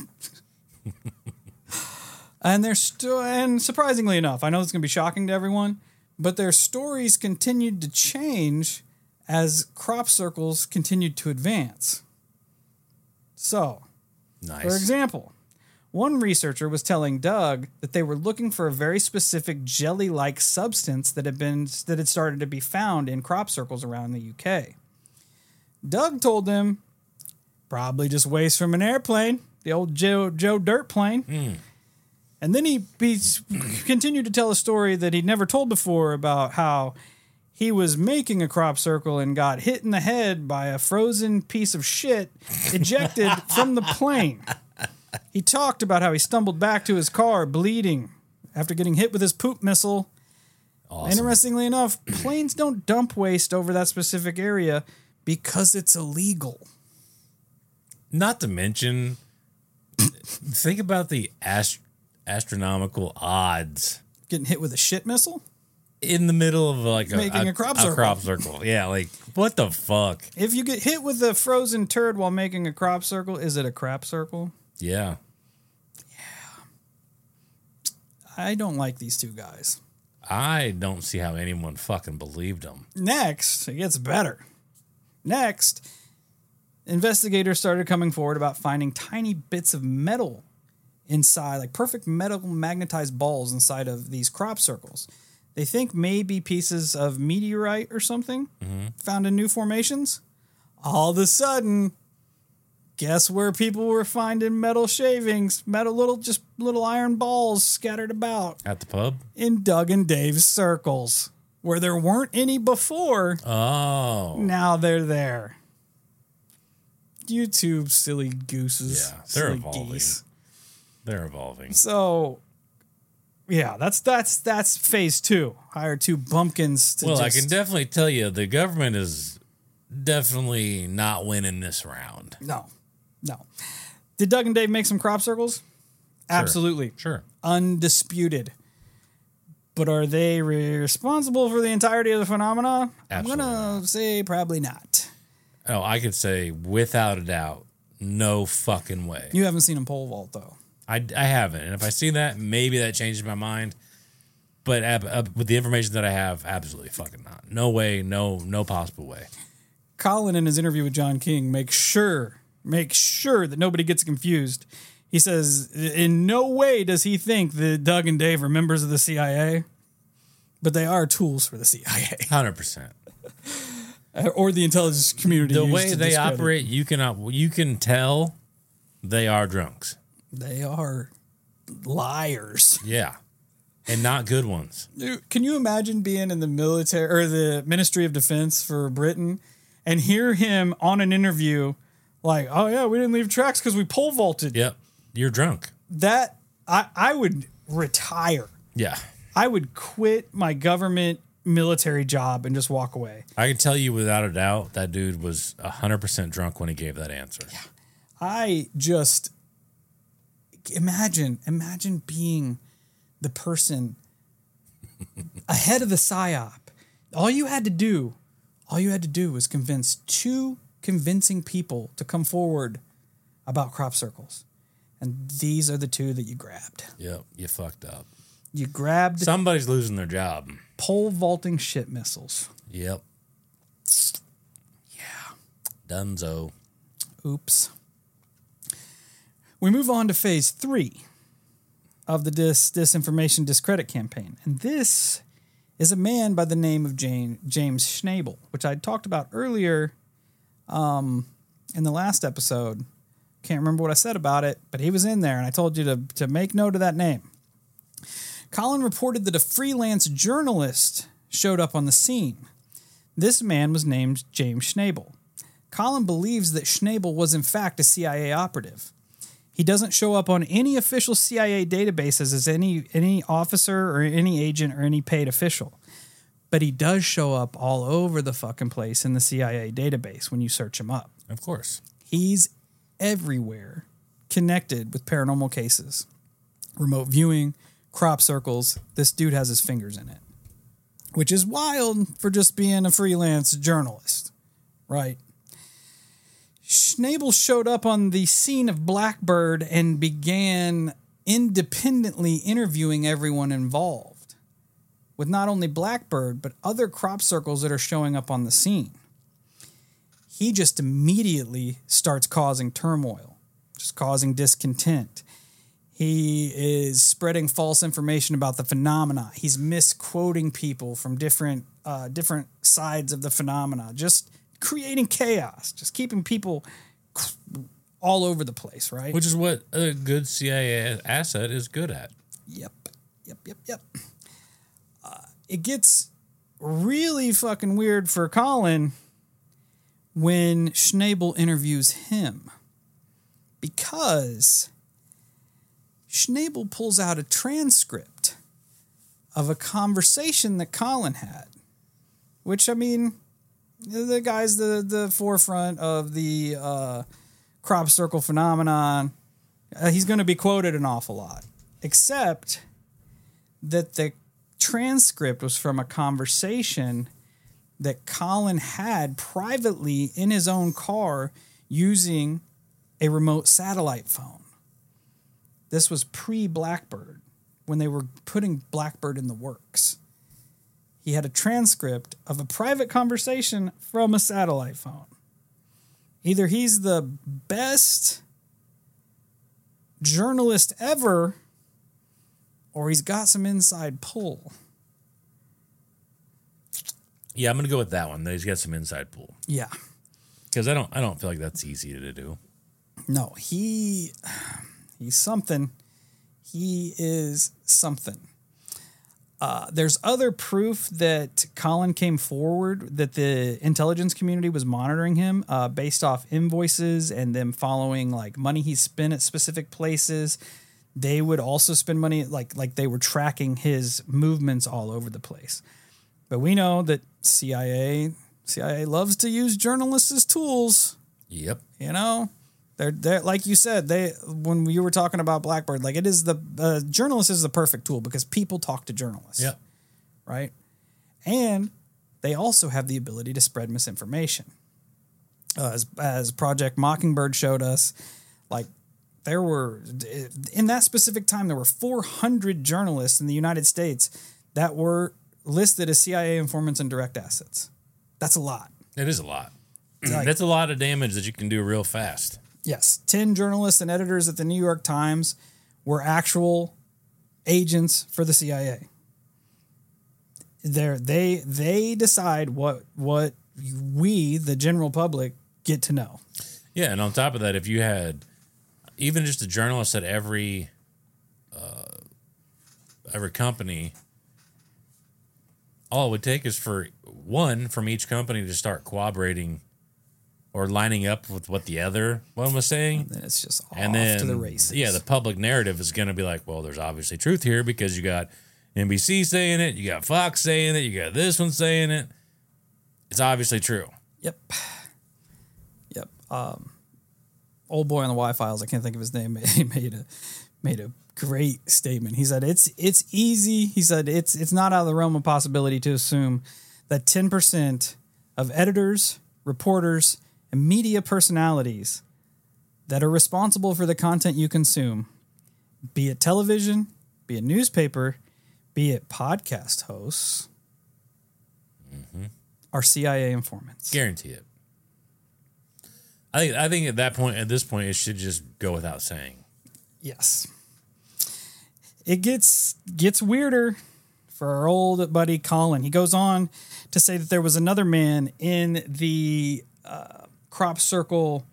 And they're still, and surprisingly enough, I know it's going to be shocking to everyone, but their stories continued to change as crop circles continued to advance. So, Nice. for example, one researcher was telling Doug that they were looking for a very specific jelly-like substance that had been that had started to be found in crop circles around the U K. Doug told them, probably just waste from an airplane, the old Joe Joe Dirt plane. And then he, he continued to tell a story that he'd never told before about how he was making a crop circle and got hit in the head by a frozen piece of shit ejected from the plane. He talked about how he stumbled back to his car bleeding after getting hit with his poop missile. Awesome. Interestingly enough, planes don't dump waste over that specific area because it's illegal. Not to mention, think about the ast- astronomical odds. Getting hit with a shit missile? in the middle of like a, Making a, a crop a circle. crop circle. Yeah, like what the fuck? If you get hit with a frozen turd while making a crop circle, is it a crap circle? Yeah. I don't like these two guys. I don't see how anyone fucking believed them. Next, it gets better. Next, investigators started coming forward about finding tiny bits of metal inside, like perfect metal magnetized balls inside of these crop circles. They think maybe pieces of meteorite or something Mm-hmm. found in new formations. All of a sudden, guess where people were finding metal shavings, metal little, just little iron balls scattered about At the pub? in Doug and Dave's circles, where there weren't any before. Oh. Now they're there. YouTube silly gooses. Yeah, they're silly evolving. geese. They're evolving. So, yeah, that's that's that's phase two. Hire two bumpkins to Well, just, I can definitely tell you the government is definitely not winning this round. no, no. Did Doug and Dave make some crop circles? Absolutely, Sure. undisputed. But are they responsible for the entirety of the phenomena? Absolutely I'm gonna say probably not. Oh, I could say without a doubt, no fucking way. You haven't seen them pole vault though. I, I haven't. And if I see that, maybe that changes my mind. But ab- ab- with the information that I have, absolutely fucking not. No way, no no possible way. Colin, in his interview with John King, makes sure, makes sure that nobody gets confused. He says, in no way does he think that Doug and Dave are members of the C I A, but they are tools for the C I one hundred percent. A or the intelligence community. The used way to they discredit. operate, you can you can tell they are drunks. They are liars. Yeah. And not good ones. Dude, can you imagine being in the military or the Ministry of Defense for Britain and hear him on an interview like, oh yeah, we didn't leave tracks because we pole vaulted. Yep. You're drunk. That I, I would retire. Yeah. I would quit my government military job and just walk away. I can tell you without a doubt that dude was one hundred percent drunk when he gave that answer. I just imagine, imagine being the person ahead of the PSYOP. All you had to do, all you had to do was convince two convincing people to come forward about crop circles. And these are the two that you grabbed. Yep. You fucked up. You grabbed Somebody's losing their job. pole vaulting shit missiles. Yep. Yeah. Dunzo. Oops. We move on to phase three of the dis- disinformation discredit campaign. And this is a man by the name of Jane, James Schnabel, which I talked about earlier um, in the last episode. Can't remember what I said about it, but he was in there, and I told you to, to make note of that name. Colin reported that a freelance journalist showed up on the scene. This man was named James Schnabel. Colin believes that Schnabel was in fact a C I A operative. He doesn't show up on any official C I A databases as any any officer or any agent or any paid official. But he does show up all over the fucking place in the C I A database when you search him up. Of course. He's everywhere connected with paranormal cases. Remote viewing, crop circles. This dude has his fingers in it. Which is wild for just being a freelance journalist, right? Schnabel showed up on the scene of Blackbird and began independently interviewing everyone involved, with not only Blackbird, but other crop circles that are showing up on the scene. He just immediately starts causing turmoil, just causing discontent. He is spreading false information about the phenomena. He's misquoting people from different uh, different sides of the phenomena, just creating chaos, just keeping people all over the place, right? Which is what a good C I A asset is good at. Yep, yep, yep, yep. Uh, it gets really fucking weird for Colin when Schnabel interviews him, because Schnabel pulls out a transcript of a conversation that Colin had, which, I mean, the guy's the, the forefront of the uh, crop circle phenomenon. Uh, he's going to be quoted an awful lot, except that the transcript was from a conversation that Colin had privately in his own car using a remote satellite phone. This was pre-Blackbird, when they were putting Blackbird in the works. He had a transcript of a private conversation from a satellite phone. Either he's the best journalist ever, or he's got some inside pull. Yeah, I'm gonna go with that one. That he's got some inside pull. Yeah. Because I don't, I don't feel like that's easy to do. No, he, he's something. He is something. Uh, there's other proof that Colin came forward that the intelligence community was monitoring him uh, based off invoices and them following like money he spent at specific places. They would also spend money like like they were tracking his movements all over the place. But we know that C I A C I A loves to use journalists as tools. Yep. You know, they're they're like you said. They when you were talking about Blackbird, like it is the uh, journalist is the perfect tool because people talk to journalists. Yep. Right. And they also have the ability to spread misinformation. Uh, as as Project Mockingbird showed us, like there were in that specific time there were four hundred journalists in the United States that were listed as C I A informants and direct assets. That's a lot. It is a lot. Like, That's a lot of damage that you can do real fast. Yes. ten journalists and editors at the New York Times were actual agents for the C I A. They're, they they decide what what we, the general public, get to know. Yeah, and on top of that, if you had even just a journalist at every uh, every company, all it would take is for one from each company to start cooperating or lining up with what the other one was saying. And then it's just off and then, to the races. Yeah, the public narrative is going to be like, well, there's obviously truth here because you got N B C saying it, you got Fox saying it, you got this one saying it. It's obviously true. Yep. Yep. Um, old boy on the Y-Files, I can't think of his name, he made a made a great statement. He said, it's it's easy. He said, it's it's not out of the realm of possibility to assume that ten percent of editors, reporters, and media personalities that are responsible for the content you consume, be it television, be it newspaper, be it podcast hosts, mm-hmm. are C I A informants. Guarantee it. I think I think at that point, at this point, it should just go without saying. Yes. It gets gets weirder for our old buddy Colin. He goes on to say that there was another man in the uh, crop circle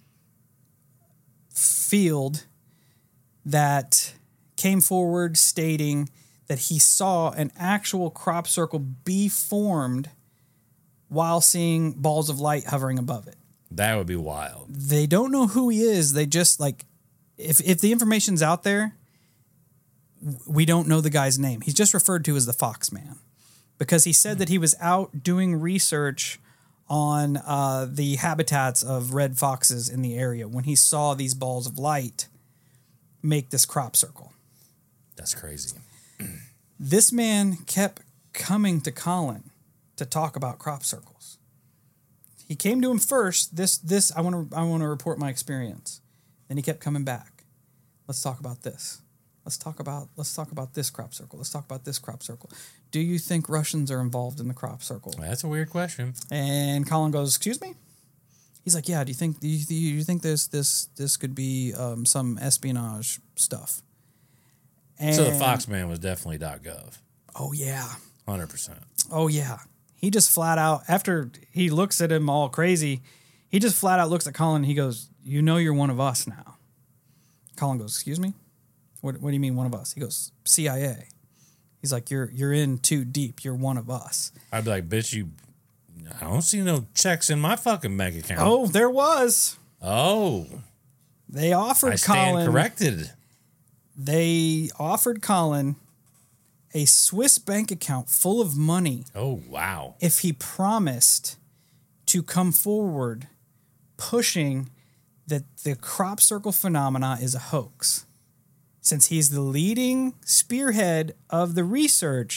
field that came forward stating that he saw an actual crop circle be formed while seeing balls of light hovering above it. That would be wild. They don't know who he is. They just like, if if the information's out there, we don't know the guy's name. He's just referred to as the Fox Man because he said that he was out doing research on uh, the habitats of red foxes in the area when he saw these balls of light make this crop circle. That's crazy. This man kept coming to Colin to talk about crop circles. He came to him first. This, this, I want to, I want to report my experience. Then he kept coming back. Let's talk about this. Let's talk about, let's talk about this crop circle. Let's talk about this crop circle. Do you think Russians are involved in the crop circle? That's a weird question. And Colin goes, "Excuse me?" He's like, "Yeah. Do you think, do you, do you think this, this, this could be um, some espionage stuff?" And, So the Fox Man was definitely .gov. Oh yeah. one hundred percent. Oh yeah. He just flat out, after he looks at him all crazy, he just flat out looks at Colin and he goes, "You know you're one of us now." Colin goes, "Excuse me? What, what do you mean one of us?" He goes, "C I A." He's like, you're you're in too deep. You're one of us. I'd be like, bitch, you, I don't see no checks in my fucking bank account. Oh, there was. Oh. They offered I stand Colin. corrected. They offered Colin a Swiss bank account full of money Oh, wow. if he promised to come forward pushing that the crop circle phenomena is a hoax. Since he's the leading spearhead of the research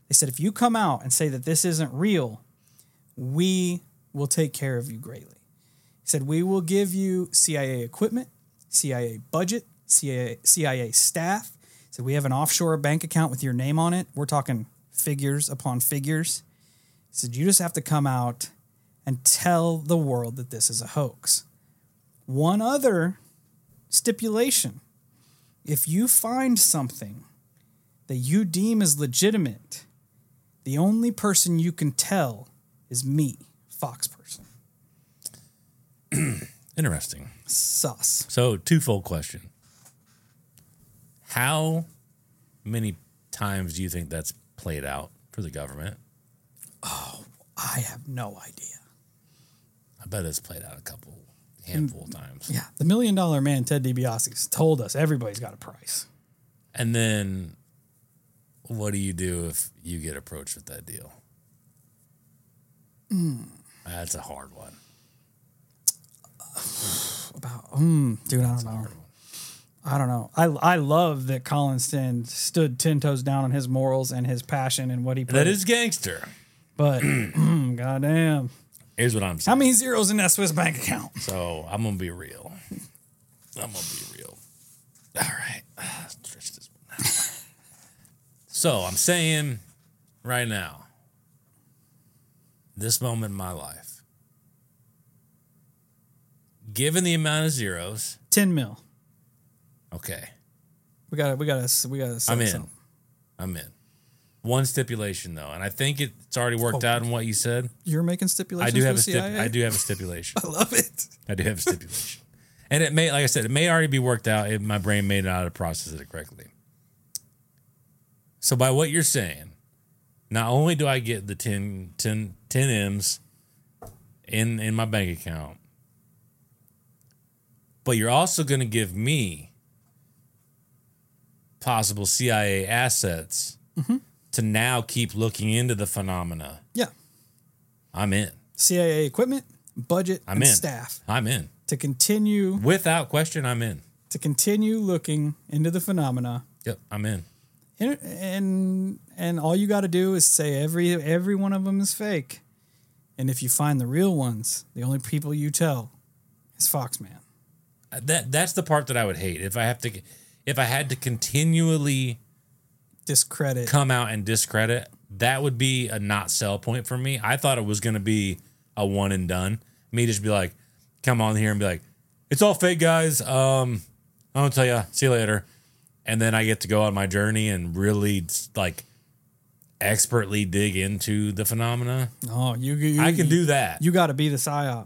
They said, if you come out and say that this isn't real, we will take care of you greatly. He said, we will give you C I A equipment, C I A budget, C I A, C I A staff. He said, we have an offshore bank account with your name on it. We're talking figures upon figures. He said, you just have to come out and tell the world that this is a hoax. One other stipulation. If you find something that you deem as legitimate, the only person you can tell is me, Fox person. Interesting. Sus. So, twofold question. How many times do you think that's played out for the government? Oh, I have no idea. I bet it's played out a couple, handful of times. Yeah, the Million Dollar Man, Ted DiBiase, told us everybody's got a price. And then, what do you do if you get approached with that deal? Mm. That's a hard one. About, mm, dude, I don't know. I don't know. I I love that Colin Stin stood ten toes down on his morals and his passion and what he put. That is gangster. But, mm, goddamn. Here's what I'm saying. How many zeros in that Swiss bank account? So, I'm going to be real. I'm going to be real. All right. Let's stretch this one. So, I'm saying right now, this moment in my life, given the amount of zeros, ten mil. okay, We got to, we got to, we got to. I'm in. Something. I'm in. One stipulation though, and I think it's already worked Oh. out in what you said. You're making stipulations. I do have for a C I A? stip- I do have a stipulation. I love it. I do have a stipulation, and it may, like I said, it may already be worked out. If my brain may not have processed it correctly. So by what you're saying, not only do I get the ten, ten, ten M's in in my bank account, but you're also going to give me possible C I A assets Mm-hmm. to now keep looking into the phenomena. Yeah. I'm in. C I A equipment, budget, I'm and in. staff I'm in. to continue Without question, I'm in. to continue looking into the phenomena. Yep, I'm in. And and, and all you got to do is say every every one of them is fake. And if you find the real ones, the only people you tell is Foxman. That that's the part that I would hate. If I have to if I had to continually Discredit. come out and discredit, that would be a not sell point for me. I thought it was going to be a one and done. Me just be like, come on here and be like, it's all fake, guys. Um, I'm going to tell you, see you later. And then I get to go on my journey and really like expertly dig into the phenomena. Oh, you, you I can do that. You got to be the psyop.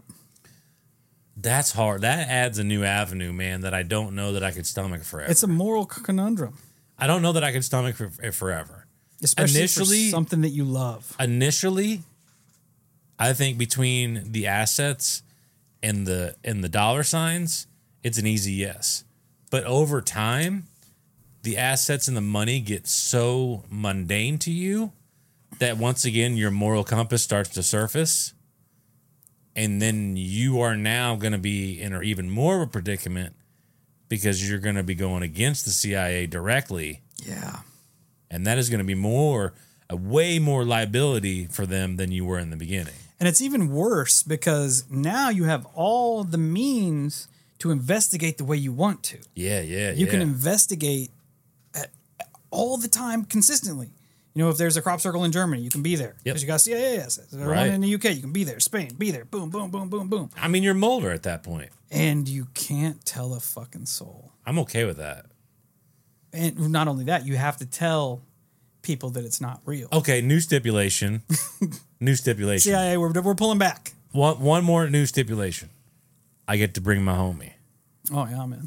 That's hard. That adds a new avenue, man, that I don't know that I could stomach forever. It's a moral conundrum, I don't know that I could stomach for, it forever. especially Initially- for something that you love. Initially, I think between the assets and the and the dollar signs, it's an easy yes. But over time, the assets and the money get so mundane to you that once again your moral compass starts to surface. And then you are now going to be in an even more of a predicament because you're going to be going against the C I A directly. Yeah. And that is going to be more, a way more liability for them than you were in the beginning. And it's even worse because now you have all the means to investigate the way you want to. Yeah, yeah, You yeah. can investigate at, all the time consistently. You know, if there's a crop circle in Germany, you can be there. Yep. Because you got C I A assets. There's Right. one in the U K, you can be there. Spain, be there. Boom, boom, boom, boom, boom. I mean, you're Mulder at that point. And you can't tell a fucking soul. I'm okay with that. And not only that, you have to tell people that it's not real. Okay, new stipulation. new stipulation. C I A, we're, we're pulling back. One, one more new stipulation. I get to bring my homie. Oh, yeah, man.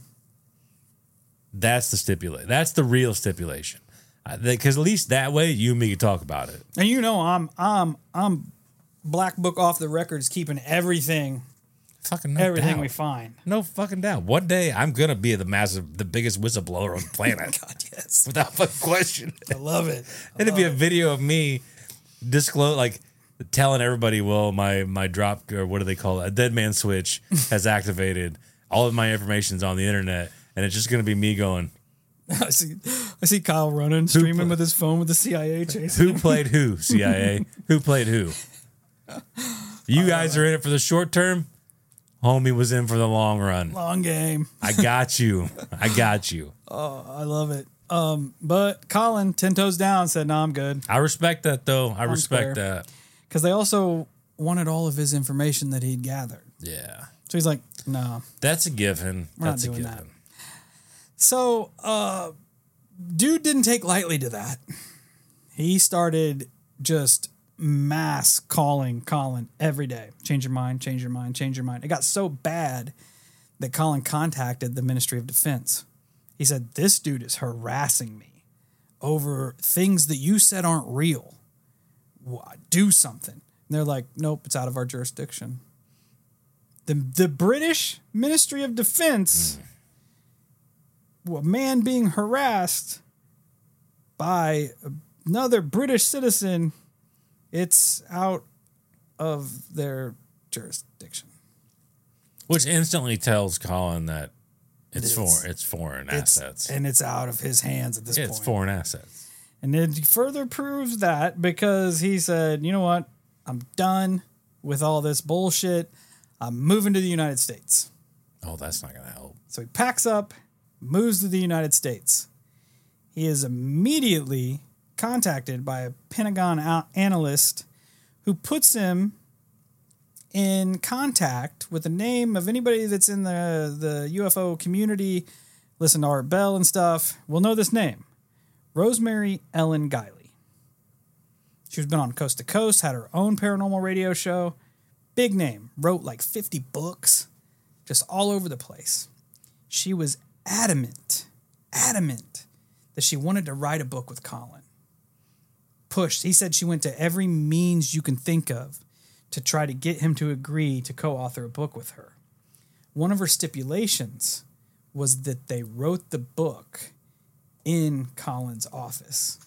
That's the stipulation. That's the real stipulation. Because at least that way, you and me can talk about it. And you know, I'm I'm I'm black book off the records, keeping everything Fucking no everything doubt. we find. No fucking doubt. One day, I'm going to be the massive, the biggest whistleblower on the planet. God, yes. Without fucking question. I love it. I It'd be a love it. video of me disclose, like telling everybody, well, my my drop, or what do they call it? A dead man switch has activated. All of my information's on the internet. And it's just going to be me going, See, I see Kyle running, streaming with his phone with the C I A chasing. Who played who? C I A. Who played who? You guys are in it for the short term. Homie was in for the long run. Long game. I got you. I got you. Oh, I love it. Um, but Colin, ten toes down, said, "No, nah, I'm good." I respect that, though. I respect square. that. Because they also wanted all of his information that he'd gathered. Yeah. So he's like, "No, that's a given. We're That's not a doing given." that. So, uh, dude didn't take lightly to that. He started just mass calling Colin every day. Change your mind, change your mind, change your mind. It got so bad that Colin contacted the Ministry of Defense. He said, "This dude is harassing me over things that you said aren't real. Do something." And they're like, "Nope, it's out of our jurisdiction." The, the British Ministry of Defense, mm. a man being harassed by another British citizen, it's out of their jurisdiction. Which instantly tells Colin that it's, It's- foreign. It's foreign It's, assets. and it's out of his hands at this It's point. foreign assets. And it further proves that because he said, "You know what? I'm done with all this bullshit. I'm moving to the United States." Oh, that's not going to help. So he packs up, moves to the United States. He is immediately contacted by a Pentagon a- analyst who puts him in contact with the name of anybody that's in the, the U F O community. Listen to Art Bell and stuff. We'll know this name. Rosemary Ellen Guiley. She's been on Coast to Coast, had her own paranormal radio show. Big name. Wrote like fifty books. Just all over the place. She was adamant, adamant that she wanted to write a book with Colin. Pushed. He said she went to every means you can think of to try to get him to agree to co-author a book with her. One of her stipulations was that they wrote the book in Colin's office,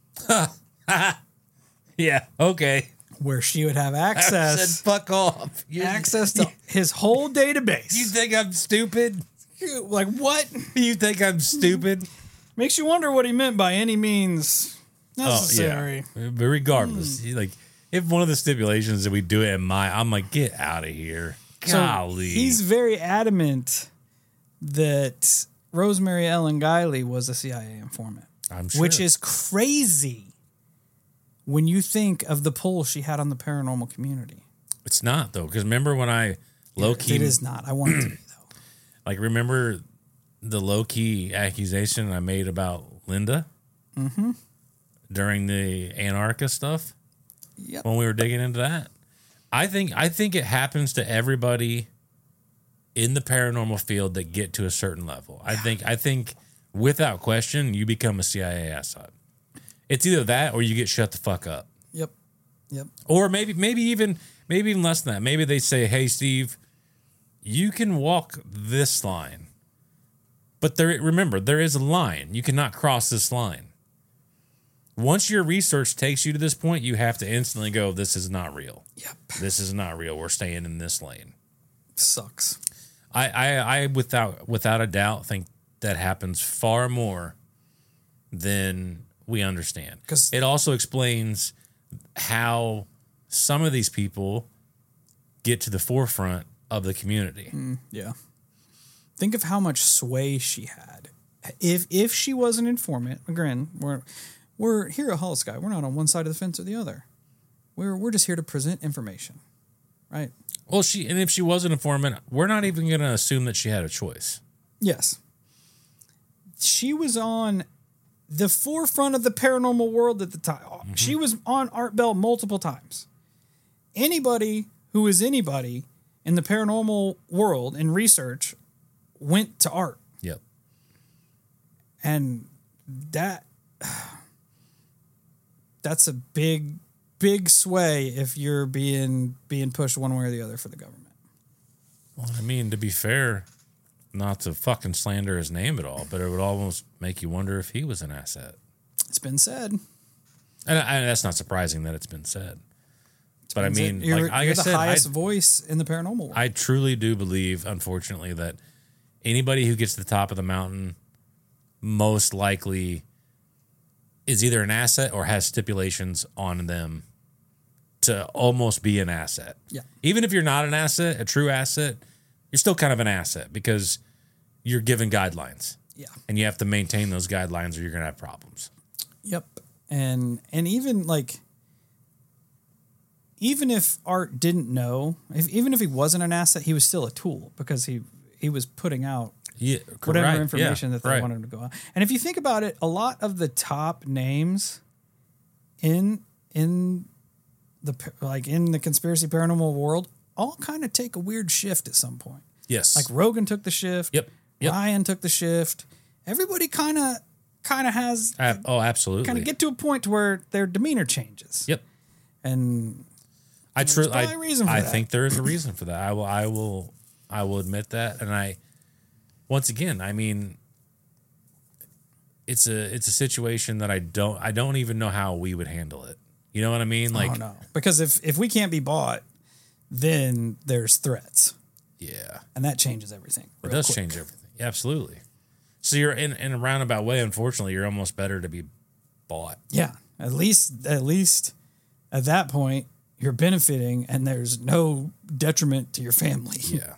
Yeah, okay. where she would have I access said, fuck off. You, access to his whole database. you think I'm stupid? Like, what? You think I'm stupid? Makes you wonder what he meant by any means necessary. Oh, yeah. But regardless, he, like, if one of the stipulations that we do it in my, I'm like, get out of here. Golly. So he's very adamant that Rosemary Ellen Guiley was a C I A informant, I'm sure. which is crazy when you think of the pull she had on the paranormal community. It's not, though, because remember when I low key. It is not. I want it to be, though. Like, remember the low key accusation I made about Linda Mm-hmm. during the Antarctica stuff Yep. when we were digging into that? I think I think it happens to everybody in the paranormal field that get to a certain level. I think I think without question you become a C I A asset. It's either that or you get shut the fuck up. Yep. Yep. Or maybe maybe even maybe even less than that. Maybe they say, "Hey Steve, you can walk this line." But there remember, there is a line. You cannot cross this line. Once your research takes you to this point, you have to instantly go, "This is not real. Yep. This is not real. We're staying in this lane." Sucks. I, I, I without without a doubt think that happens far more than we understand. 'Cause- it also explains how some of these people get to the forefront of the community. Yeah. Think of how much sway she had. If if she was an informant, again, we're we're here at Hollow Sky. We're not on one side of the fence or the other. We're we're just here to present information, right? Well, she and if she was an informant, we're not even going to assume that she had a choice. Yes. She was on the forefront of the paranormal world at the time. Mm-hmm. She was on Art Bell multiple times. Anybody who is anybody in the paranormal world in research went to Art. Yep. And that that's a big big sway if you're being being pushed one way or the other for the government. Well, I mean, to be fair, not to fucking slander his name at all, but it would almost make you wonder if he was an asset. It's been said. And, and that's not surprising that it's been said. It's but I mean, you're, like, like you're I the said, highest I, voice in the paranormal world. I truly do believe, unfortunately, that anybody who gets to the top of the mountain most likely is either an asset or has stipulations on them to almost be an asset. Yeah. Even if you're not an asset, a true asset, you're still kind of an asset because you're given guidelines. Yeah. And you have to maintain those guidelines or you're going to have problems. Yep. And and even like even if Art didn't know, if, even if he wasn't an asset, he was still a tool because he he was putting out Yeah, whatever right. information yeah, that they right. wanted to go out. And if you think about it, a lot of the top names in in the like in the conspiracy paranormal world all kind of take a weird shift at some point. Yes. Like Rogan took the shift. Yep. Yep. Ryan took the shift. Everybody kind of kind of has Uh, oh, absolutely. kind of get to a point to where their demeanor changes. Yep. And I There's truly, probably I, a reason for I that. think there is a reason for that. I will, I will, I will admit that. And I, once again, I mean, it's a, it's a situation that I don't, I don't even know how we would handle it. You know what I mean? Like, oh no, because if if we can't be bought, then there's threats, yeah, and that changes everything. it real does quick. change everything. Yeah, absolutely. So you're in, in a roundabout way. Unfortunately, you're almost better to be bought. Yeah, at least at least at that point you're benefiting, and there's no detriment to your family. Yeah.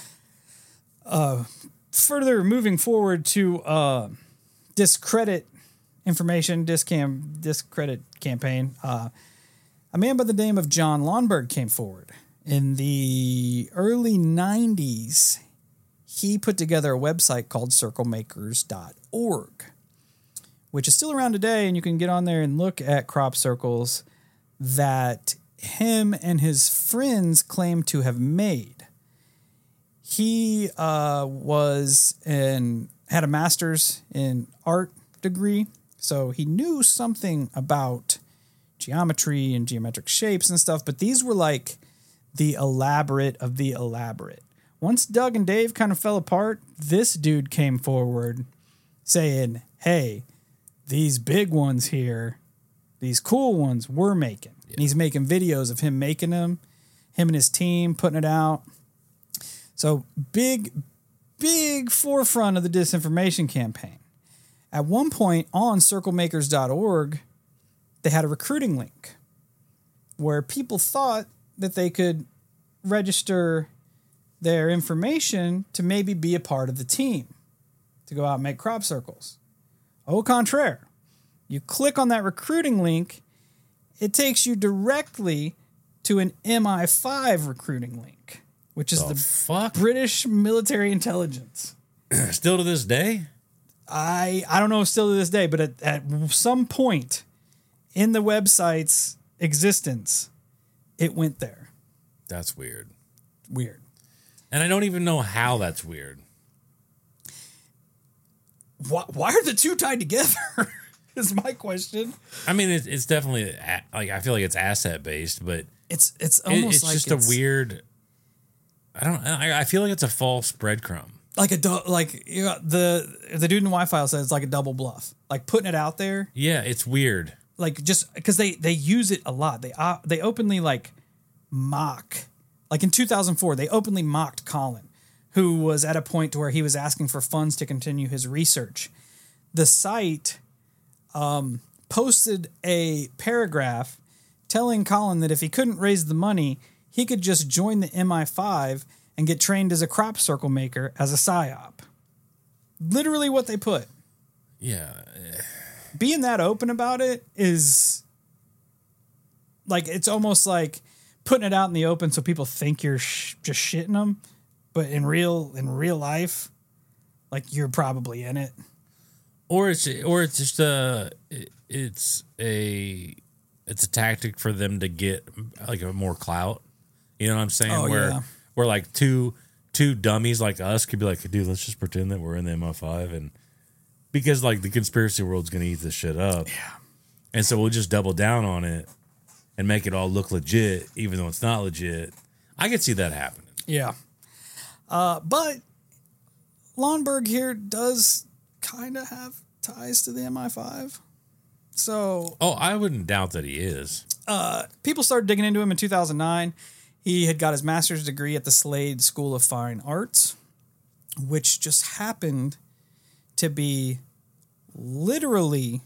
Further moving forward to uh, discredit information, discam discredit campaign. Uh, a man by the name of John Lonberg came forward in the early nineties. He put together a website called circle makers dot org, which is still around today, and you can get on there and look at crop circles that him and his friends claim to have made. He uh, was in had a master's in art degree, so he knew something about geometry and geometric shapes and stuff, but these were like the elaborate of the elaborate. Once Doug and Dave kind of fell apart, this dude came forward saying, hey, these big ones here, these cool ones we're making. Yeah. And he's making videos of him making them, him and his team putting it out. So big, big forefront of the disinformation campaign. At one point on circle makers dot org, they had a recruiting link where people thought that they could register their information to maybe be a part of the team to go out and make crop circles. Au contraire, you click on that recruiting link, it takes you directly to an M I five recruiting link, which is The the fuck? British military intelligence. Still to this day? I I don't know still to this day, but at, at some point in the website's existence, it went there. That's weird. Weird. And I don't even know how that's weird. Why, why are the two tied together? Is my question. I mean, it's, it's definitely a- like I feel like it's asset based, but It's it's it, almost it's like just it's a weird. I don't. I, I feel like it's a false breadcrumb. like a du- like you know, the the dude in the Wi-Fi says it's like a double bluff. Like putting it out there, Yeah, it's weird. like just because they they use it a lot. They uh, they openly like mock. Like in two thousand four, they openly mocked Colin, who was at a point to where he was asking for funds to continue his research. The site um, posted a paragraph telling Colin that if he couldn't raise the money, he could just join the M I five and get trained as a crop circle maker as a psyop. Literally what they put. Yeah, Being that open about it is like, it's almost like putting it out in the open so people think you're sh- just shitting them, but in real in real life, like you're probably in it. or it's or it's just a it's a it's a tactic for them to get like a more clout. You know what I'm saying? Oh, where yeah. where like two two dummies like us could be like, dude, let's just pretend that we're in the M I five, and because like the conspiracy world's gonna eat this shit up. Yeah. And so we'll just double down on it and make it all look legit, even though it's not legit. I could see that happening. Yeah. Uh, but Lonberg here does kind of have ties to the M I five. So Oh, I wouldn't doubt that he is. people started digging into him in two thousand nine. He had got his master's degree at the Slade School of Fine Arts, which just happened to be literally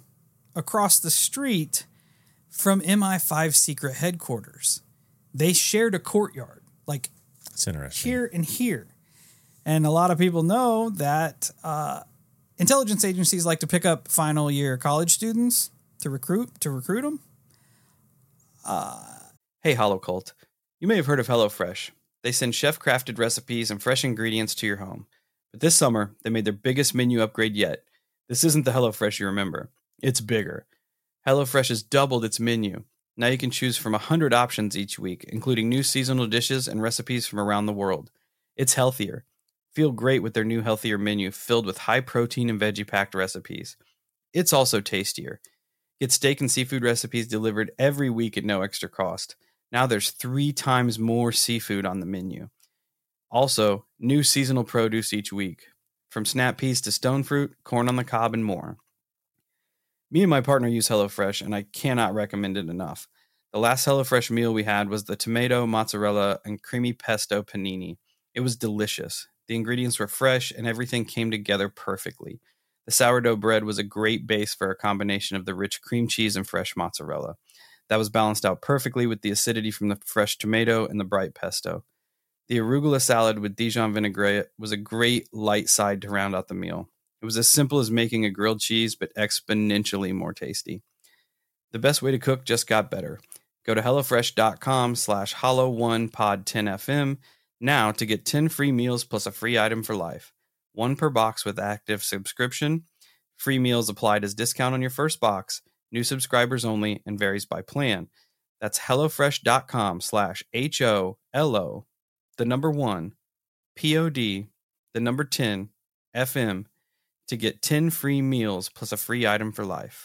across the street from M I five secret headquarters. They shared a courtyard, like It's interesting. here and here. And a lot of people know that uh, intelligence agencies like to pick up final year college students to recruit to recruit them. Uh, hey, Hollow Cult. You may have heard of HelloFresh. They send chef-crafted recipes and fresh ingredients to your home. But this summer, they made their biggest menu upgrade yet. This isn't the HelloFresh you remember. It's bigger. HelloFresh has doubled its menu. Now you can choose from one hundred options each week, including new seasonal dishes and recipes from around the world. It's healthier. Feel great with their new healthier menu filled with high-protein and veggie-packed recipes. It's also tastier. Get steak and seafood recipes delivered every week at no extra cost. Now there's three times more seafood on the menu. Also, new seasonal produce each week, from snap peas to stone fruit, corn on the cob, and more. Me and my partner use HelloFresh, and I cannot recommend it enough. The last HelloFresh meal we had was the tomato, mozzarella, and creamy pesto panini. It was delicious. The ingredients were fresh, and everything came together perfectly. The sourdough bread was a great base for a combination of the rich cream cheese and fresh mozzarella. That was balanced out perfectly with the acidity from the fresh tomato and the bright pesto. The arugula salad with Dijon vinaigrette was a great light side to round out the meal. It was as simple as making a grilled cheese, but exponentially more tasty. The best way to cook just got better. Go to HelloFresh.com slash Hollow1Pod10FM now to get ten free meals plus a free item for life. One per box with active subscription. Free meals applied as discount on your first box. New subscribers only and varies by plan. That's HelloFresh.com slash H-O-L-O, the number one, P-O-D, the number ten, F-M, to get ten free meals plus a free item for life.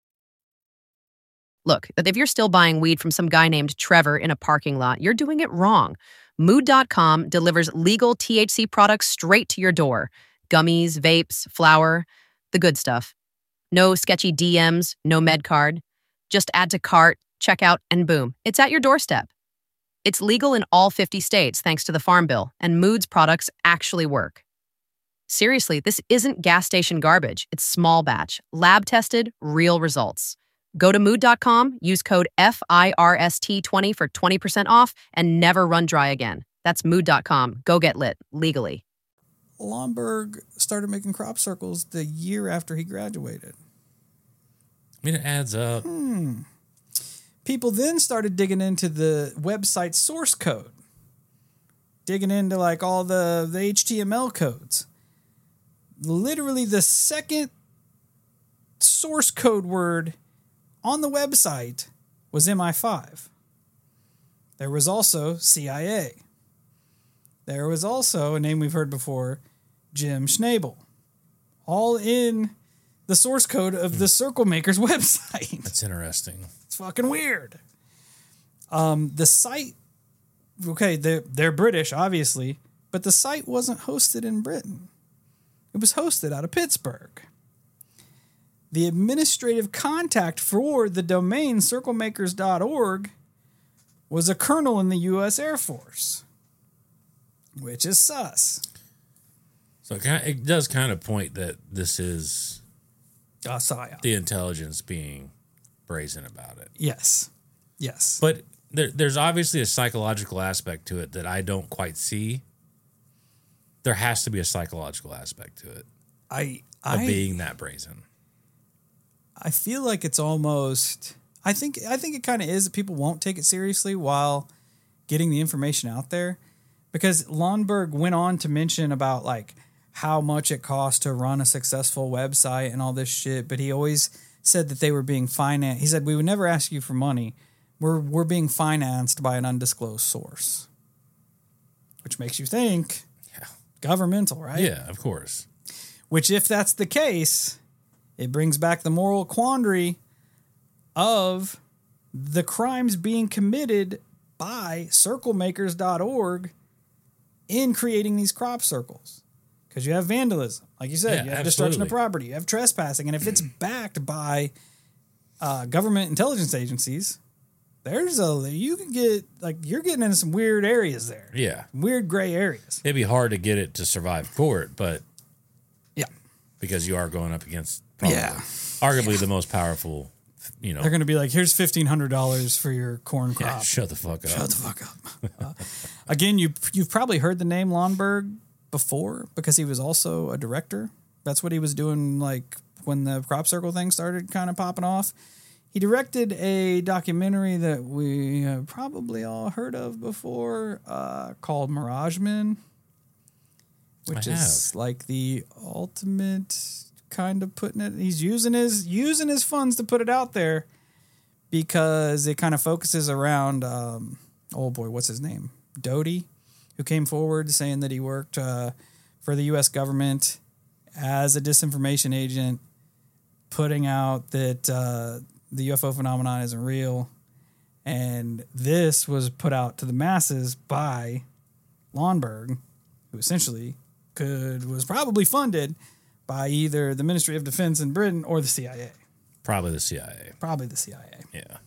Look, if you're still buying weed from some guy named Trevor in a parking lot, you're doing it wrong. Mood dot com delivers legal T H C products straight to your door. Gummies, vapes, flour, the good stuff. No sketchy D Ms, no med card. Just add to cart, check out, and boom, it's at your doorstep. It's legal in all fifty states thanks to the Farm Bill, and Mood's products actually work. Seriously, this isn't gas station garbage. It's small batch, lab tested, real results. Go to mood dot com, use code F I R S T twenty for twenty percent off, and never run dry again. That's mood dot com. Go get lit, legally. Lomberg started making crop circles the year after he graduated. I mean, it adds up. Hmm. People then started digging into the website source code, digging into like all the, the H T M L codes. Literally the second source code word on the website was M I five. There was also C I A. There was also a name we've heard before, Jim Schnabel. All in the source code of the Circle Makers website. That's interesting. It's fucking weird. Um, the site, okay, they're, they're British, obviously, but the site wasn't hosted in Britain. It was hosted out of Pittsburgh. The administrative contact for the domain circle makers dot org was a colonel in the U S Air Force, which is sus. So it, kind of, it does kind of point that this is Uh, psyop. the intelligence being brazen about it. Yes. Yes. But there, there's obviously a psychological aspect to it that I don't quite see. There has to be a psychological aspect to it I, of I, being that brazen. I feel like it's almost, I think, I think it kind of is that people won't take it seriously while getting the information out there, because Lomberg went on to mention about like how much it costs to run a successful website and all this shit. But he always said that they were being financed. He said, we would never ask you for money. We're, we're being financed by an undisclosed source, which makes you think Yeah. governmental, right? Yeah, of course. Which, if that's the case, it brings back the moral quandary of the crimes being committed by circle makers dot org in creating these crop circles. Because you have vandalism. Like you said, Yeah, you have destruction of absolutely. property, you have trespassing. And if it's backed by uh, government intelligence agencies, there's a, you can get, like, you're getting into some weird areas there. Yeah. Weird gray areas. It'd be hard to get it to survive court, but Yeah. because you are going up against probably Yeah. Arguably the most powerful, you know. They're going to be like, here's fifteen hundred dollars for your corn crop. Yeah, shut the fuck up. Shut the fuck up. uh, again, you, you've probably heard the name Lonberg before because he was also a director. That's what he was doing, like, when the crop circle thing started kind of popping off. He directed a documentary that we have probably all heard of before uh, called Mirageman, which I is have. like the ultimate kind of putting it. He's using his using his funds to put it out there because it kind of focuses around, um, oh boy, what's his name? Doty, who came forward saying that he worked uh, for the U S government as a disinformation agent, putting out that uh, the U F O phenomenon isn't real. And this was put out to the masses by Lonberg, who essentially could was probably funded by either the Ministry of Defense in Britain or the C I A. Probably the C I A. Probably the C I A. Yeah.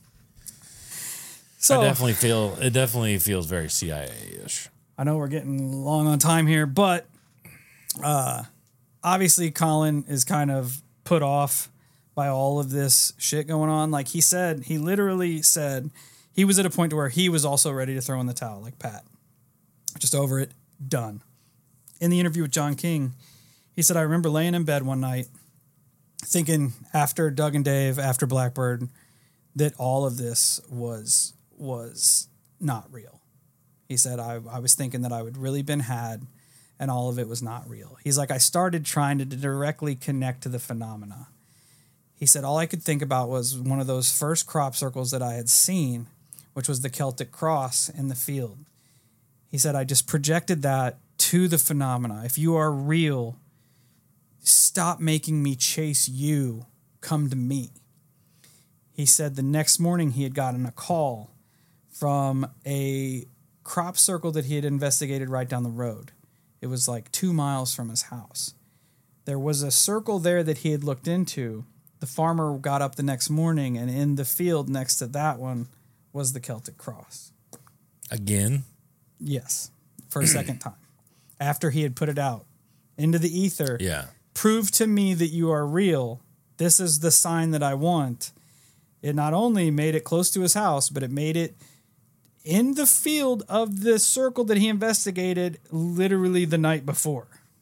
So I definitely feel it definitely feels very C I A-ish. I know we're getting long on time here, but uh, obviously Colin is kind of put off by all of this shit going on. Like he said, he literally said he was at a point to where he was also ready to throw in the towel, like Pat. Just over it, done. In the interview with John King, he said, I remember laying in bed one night thinking after Doug and Dave, after Blackbird, that all of this was was not real. He said, I, I was thinking that I would really been had and all of it was not real. He's like, I started trying to directly connect to the phenomena. He said, all I could think about was one of those first crop circles that I had seen, which was the Celtic cross in the field. He said, I just projected that to the phenomena. If you are real, stop making me chase you. Come to me. He said the next morning he had gotten a call from a crop circle that he had investigated right down the road. It was like two miles from his house. There was a circle there that he had looked into. The farmer got up the next morning, and in the field next to that one was the Celtic cross. Again? Yes, for a second time. After he had put it out into the ether. Yeah. Prove to me that you are real. This is the sign that I want. It not only made it close to his house, but it made it in the field of the circle that he investigated literally the night before.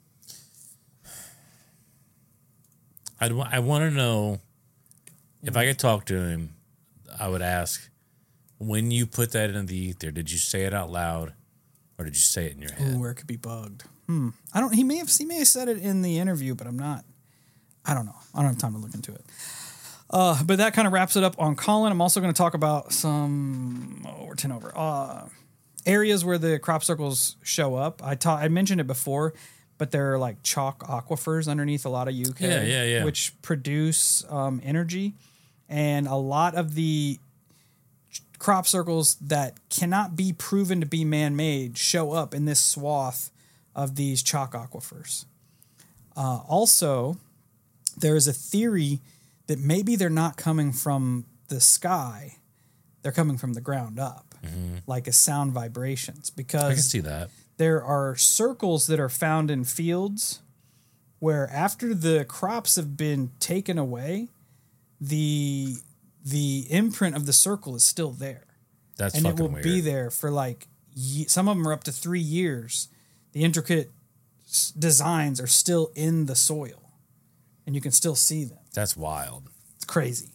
I'd, wa- I want to know, if I could talk to him, I would ask, when you put that in the ether, did you say it out loud or did you say it in your head? Ooh, where it could be bugged. Hmm. I don't, he may have, he may have said it in the interview, but I'm not, I don't know. I don't have time to look into it. Uh, but that kind of wraps it up on Colin. I'm also going to talk about some, oh, we're ten over, uh, areas where the crop circles show up. I ta- I mentioned it before, but there are like chalk aquifers underneath a lot of U K, Yeah, yeah, yeah. which produce um, energy. And a lot of the crop circles that cannot be proven to be man-made show up in this swath of these chalk aquifers. Uh, also, there is a theory that maybe they're not coming from the sky, they're coming from the ground up, mm-hmm. like as sound vibrations. Because I can see that. There are circles that are found in fields where after the crops have been taken away, the the imprint of the circle is still there. That's and fucking it will weird. be there for like ye- some of them are up to three years. The intricate s- designs are still in the soil, and you can still see them. That's wild. It's crazy.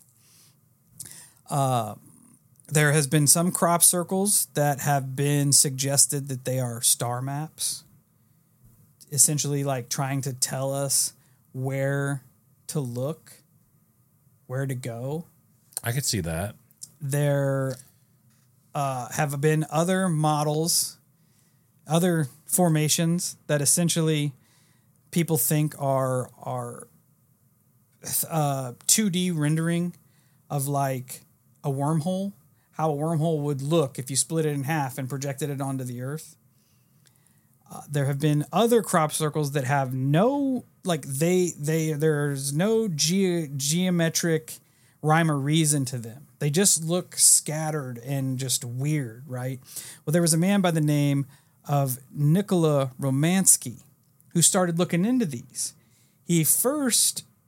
Uh, there has been some crop circles that have been suggested that they are star maps, essentially like trying to tell us where to look, where to go. I could see that. There uh, have been other models, other formations that essentially people think are are uh, two D rendering of like a wormhole, how a wormhole would look if you split it in half and projected it onto the earth. Uh, there have been other crop circles that have no, like they, they, there's no ge- geometric rhyme or reason to them. They just look scattered and just weird, right? Well, there was a man by the name of Nikola Romansky who started looking into these. He first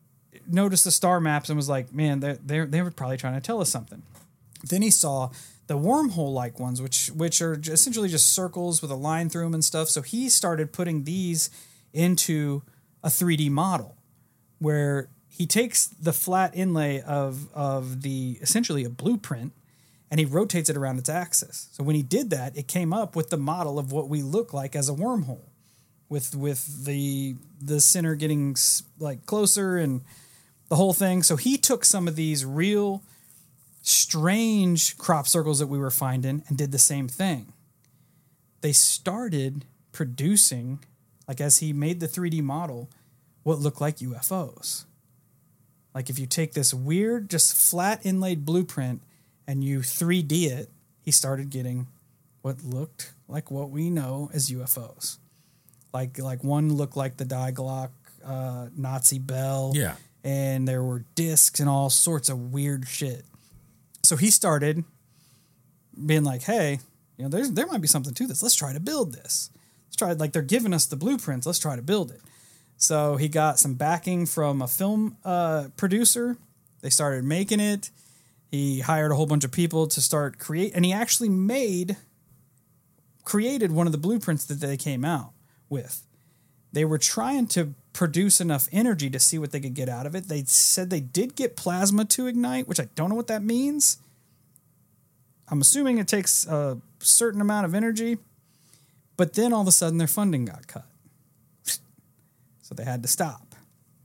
noticed the star maps and was like, man, they they they were probably trying to tell us something. Then he saw the wormhole-like ones, which which are essentially just circles with a line through them and stuff. So he started putting these into a three D model where he takes the flat inlay of of the essentially a blueprint and he rotates it around its axis. So when he did that, it came up with the model of what we look like as a wormhole, with with the the center getting like closer and the whole thing. So he took some of these real strange crop circles that we were finding and did the same thing. They started producing, like as he made the three D model, what looked like U F Os. Like if you take this weird, just flat inlaid blueprint and you three D it, he started getting what looked like what we know as U F Os. Like like one looked like the Die Glock uh, Nazi bell. Yeah. And there were discs and all sorts of weird shit. So he started being like, hey, you know, there's, there might be something to this. Let's try to build this. Let's try, like they're giving us the blueprints. Let's try to build it. So he got some backing from a film uh, producer. They started making it. He hired a whole bunch of people to start create, and he actually made, created one of the blueprints that they came out with. They were trying to produce enough energy to see what they could get out of it. They said they did get plasma to ignite, which I don't know what that means. I'm assuming it takes a certain amount of energy, but then all of a sudden their funding got cut. So they had to stop.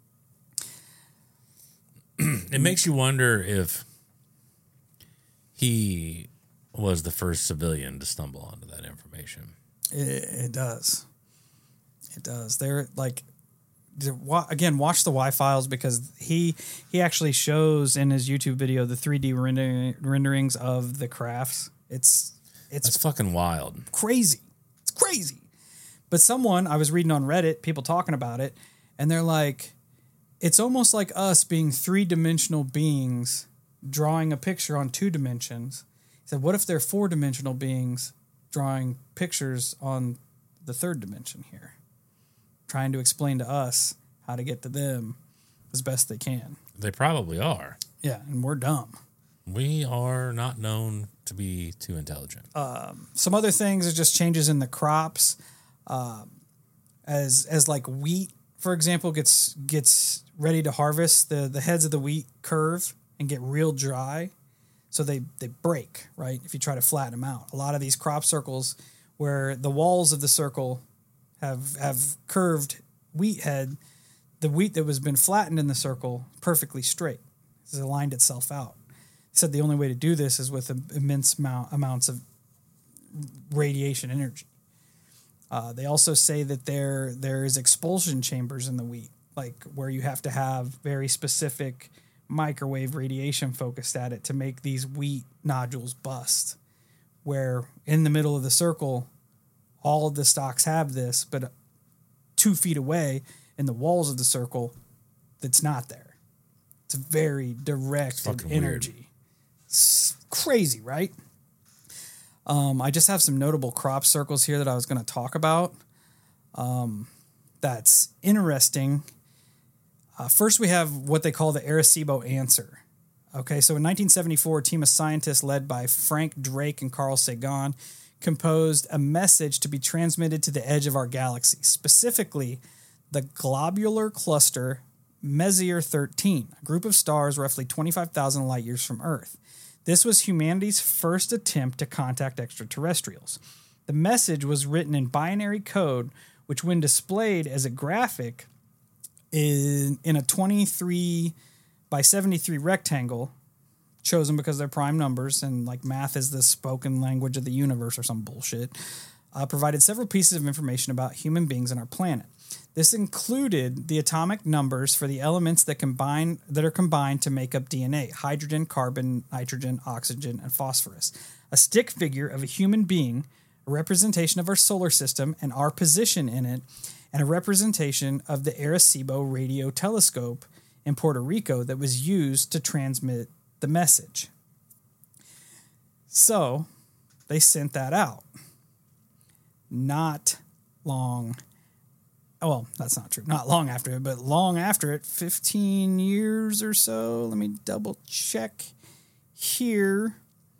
It makes you wonder if he was the first civilian to stumble onto that information. It, it does. It does. They're like, again, watch the Y files because he he actually shows in his YouTube video the three D render, renderings of the crafts. It's it's That's fucking wild. Crazy. It's crazy. But someone, I was reading on Reddit, people talking about it, and they're like, it's almost like us being three-dimensional beings drawing a picture on two dimensions. He said, what if they're four-dimensional beings drawing pictures on the third dimension here? Trying to explain to us how to get to them as best they can. They probably are. Yeah, and we're dumb. We are not known to be too intelligent. Um, some other things are just changes in the crops. Um, as as like wheat, for example, gets gets ready to harvest, the, the heads of the wheat curve and get real dry. So they, they break, right, if you try to flatten them out. A lot of these crop circles where the walls of the circle have have curved wheat head, the wheat that was been flattened in the circle perfectly straight. It's aligned itself out. He said the only way to do this is with immense amount, amounts of radiation energy. Uh, they also say that there there is expulsion chambers in the wheat, like where you have to have very specific microwave radiation focused at it to make these wheat nodules bust. Where in the middle of the circle, all of the stalks have this, but two feet away in the walls of the circle, that's not there. It's very direct energy. Weird. It's crazy, right? Um, I just have some notable crop circles here that I was going to talk about. Um, that's interesting. Uh, first, we have what they call the Arecibo answer. Okay, so in nineteen seventy-four, a team of scientists led by Frank Drake and Carl Sagan composed a message to be transmitted to the edge of our galaxy, specifically the globular cluster Messier thirteen, a group of stars roughly twenty-five thousand light years from Earth. This was humanity's first attempt to contact extraterrestrials. The message was written in binary code, which when displayed as a graphic in, in a twenty-three by seventy-three rectangle, chosen because they're prime numbers and like math is the spoken language of the universe or some bullshit, uh, provided several pieces of information about human beings and our planet. This included the atomic numbers for the elements that combine that are combined to make up D N A: hydrogen, carbon, nitrogen, oxygen, and phosphorus. A stick figure of a human being, a representation of our solar system and our position in it, and a representation of the Arecibo radio telescope in Puerto Rico that was used to transmit the message. So they sent that out. Not long Oh, well, that's not true. Not long after it, but long after it, fifteen years or so. Let me double check here.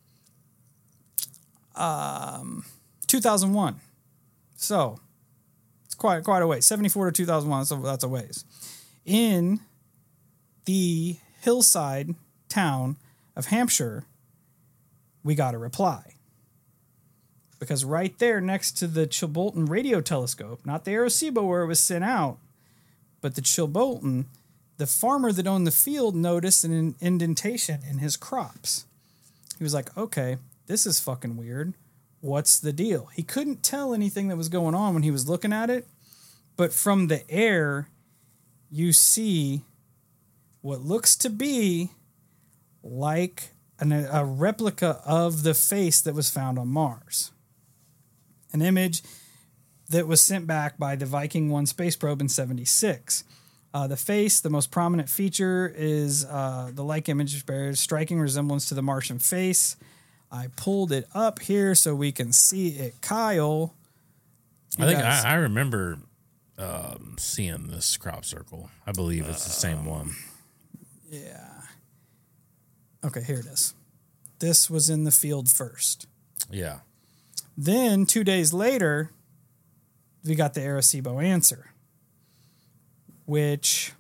Um, two thousand one. So it's quite quite a ways. seventy-four to two thousand one. So that's a ways. In the hillside town of Hampshire, we got a reply. Because right there next to the Chilbolton radio telescope, not the Arecibo where it was sent out, but the Chilbolton, the farmer that owned the field noticed an indentation in his crops. He was like, okay, this is fucking weird. What's the deal? He couldn't tell anything that was going on when he was looking at it, but from the air, you see what looks to be like an, a replica of the face that was found on Mars. An image that was sent back by the Viking one space probe in seventy-six. Uh, the face, the most prominent feature, is uh, the like image bears striking resemblance to the Martian face. I pulled it up here so we can see it. Kyle. I think I, I remember um, seeing this crop circle. I believe it's the same one. Yeah. Okay, here it is. This was in the field first. Yeah. Then, two days later, we got the Arecibo answer, which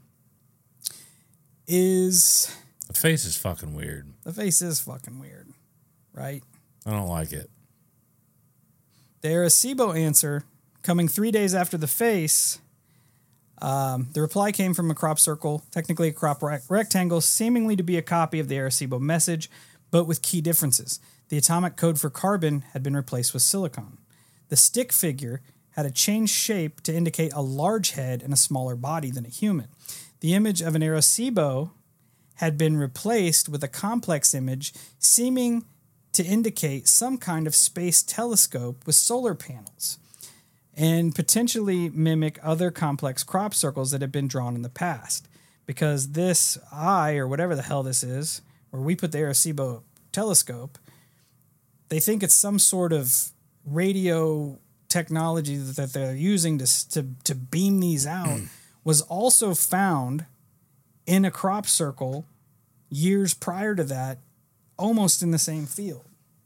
is... The face is fucking weird. The face is fucking weird, right? I don't like it. The Arecibo answer, coming three days after the face, um, the reply came from a crop circle, technically a crop rec- rectangle, seemingly to be a copy of the Arecibo message, but with key differences. The atomic code for carbon had been replaced with silicon. The stick figure had a changed shape to indicate a large head and a smaller body than a human. The image of an Arecibo had been replaced with a complex image seeming to indicate some kind of space telescope with solar panels and potentially mimic other complex crop circles that had been drawn in the past. Because this eye, or whatever the hell this is, where we put the Arecibo telescope, they think it's some sort of radio technology that they're using to, to, to beam these out, was also found in a crop circle years prior to that, almost in the same field.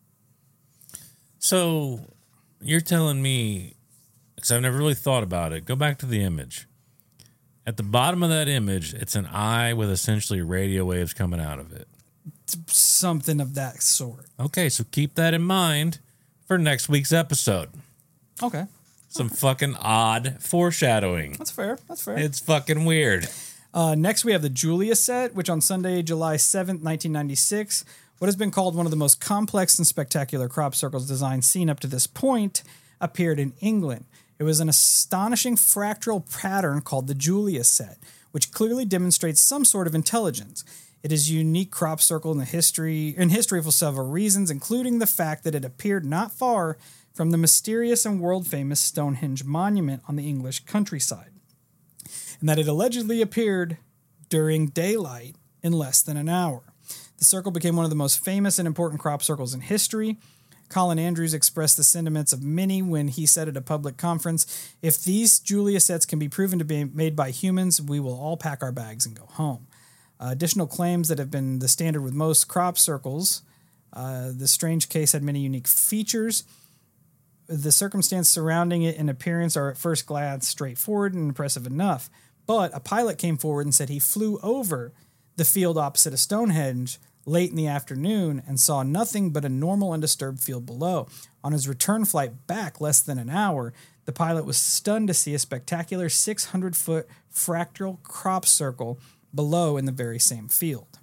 So you're telling me, because I've never really thought about it, go back to the image. At the bottom of that image, it's an eye with essentially radio waves coming out of it. Something of that sort. Okay, so keep that in mind for next week's episode. Okay. Some fucking odd foreshadowing. That's fair. That's fair. It's fucking weird. Uh, next, we have the Julia set, which on Sunday, July seventh, nineteen ninety-six, what has been called one of the most complex and spectacular crop circles designs seen up to this point, appeared in England. It was an astonishing fractal pattern called the Julia set, which clearly demonstrates some sort of intelligence. It is a unique crop circle in the history in history for several reasons, including the fact that it appeared not far from the mysterious and world-famous Stonehenge monument on the English countryside, and that it allegedly appeared during daylight in less than an hour. The circle became one of the most famous and important crop circles in history. Colin Andrews expressed the sentiments of many when he said at a public conference, "If these Julia sets can be proven to be made by humans, we will all pack our bags and go home." Uh, additional claims that have been the standard with most crop circles. Uh, the strange case had many unique features. The circumstance surrounding it in appearance are at first glance straightforward and impressive enough. But a pilot came forward and said he flew over the field opposite of Stonehenge late in the afternoon and saw nothing but a normal undisturbed field below. On his return flight back less than an hour, the pilot was stunned to see a spectacular six hundred foot fractal crop circle below in the very same field.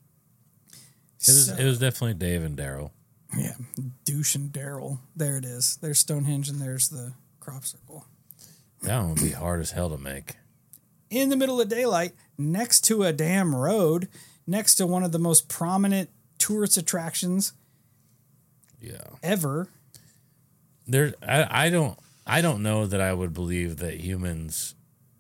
It was, So- it was definitely Dave and Daryl. Yeah, douche and Daryl. There it is. There's Stonehenge and there's the crop circle. That one would be hard as hell to make. In the middle of daylight, next to a damn road, next to one of the most prominent tourist attractions Yeah. ever. There, I, I don't, I don't know that I would believe that humans,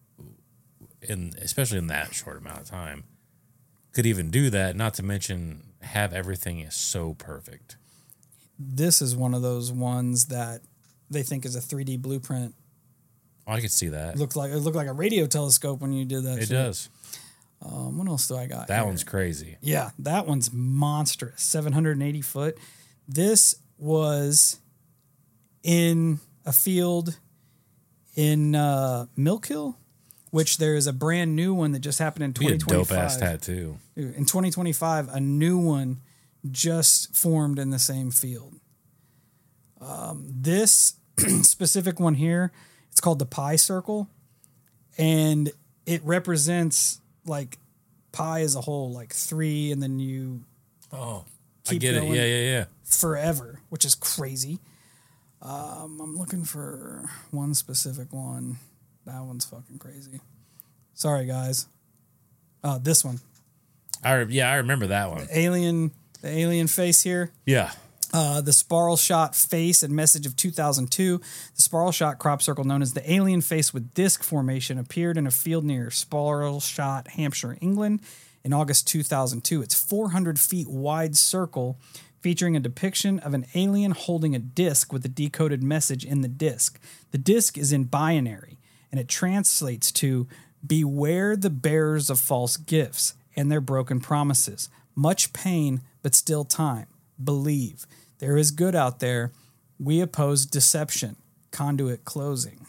in especially in that short amount of time, could even do that. Not to mention have everything is so perfect. This is one of those ones that they think is a three D blueprint Oh, I could see that. It looked like it looked like a radio telescope when you did that. It shit. does. Um, what else do I got? That here? one's crazy. Yeah, that one's monstrous. seven hundred eighty foot. This was in a field in uh, Milk Hill, which there is a brand new one that just happened in Be a twenty twenty-five. dope ass tattoo. In twenty twenty-five, a new one just formed in the same field. Um, this specific one here, it's called the Pi Circle, and it represents like pi as a whole, like three, and then you Oh, I keep get it. going Yeah, yeah, yeah. forever, which is crazy. Um, I'm looking for one specific one. That one's fucking crazy. Sorry, guys. Uh, this one, I re- yeah, I remember that one. alien, the alien face here. Yeah. Uh, the spiral shot face and message of two thousand two. The spiral shot crop circle, known as the alien face with disc formation, appeared in a field near Spiral Shot, Hampshire, England in August two thousand two. It's four hundred feet wide circle featuring a depiction of an alien holding a disc with a decoded message in the disc. The disc is in binary, and it translates to beware the bearers of false gifts and their broken promises. Much pain, but still time. Believe. There is good out there. We oppose deception. Conduit closing.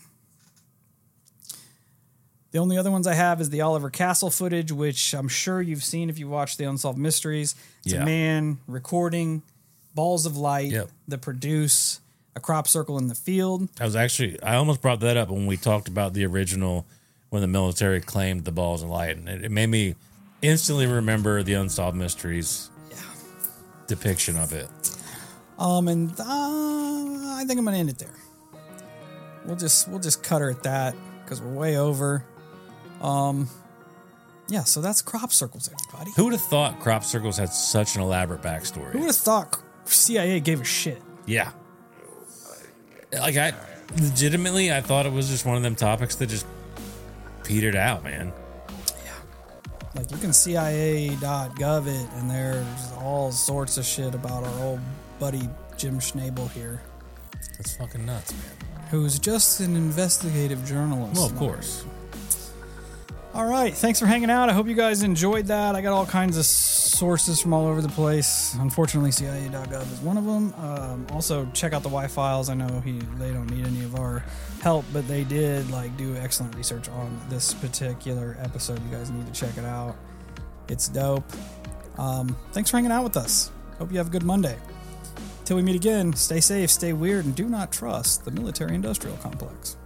The only other ones I have is the Oliver Castle footage, which I'm sure you've seen if you watched the Unsolved Mysteries. It's Yeah. a man recording balls of light Yep. that produce a crop circle in the field. I was actually, I almost brought that up when we talked about the original, when the military claimed the balls of light. And it, it made me instantly remember the Unsolved Mysteries depiction of it. Um, and uh, I think I'm gonna end it there. We'll just we'll just cut her at that because we're way over. Um, yeah. So that's crop circles, everybody. Who would have thought crop circles had such an elaborate backstory? Who would have thought C I A gave a shit? Yeah. Like, I legitimately, I thought it was just one of them topics that just petered out, man. Like, you can C I A dot gov it, and there's all sorts of shit about our old buddy Jim Schnabel here, That's fucking nuts, man. who's just an investigative journalist. Well, of course. All right. Thanks for hanging out. I hope you guys enjoyed that. I got all kinds of sources from all over the place. Unfortunately, C I A dot gov is one of them. Um, also, check out the Y-Files. I know he they don't need any of our help, but they did like do excellent research on this particular episode. You guys need to check it out. It's dope. Um, thanks for hanging out with us. Hope you have a good Monday. Till we meet again, stay safe, stay weird, and do not trust the military-industrial complex.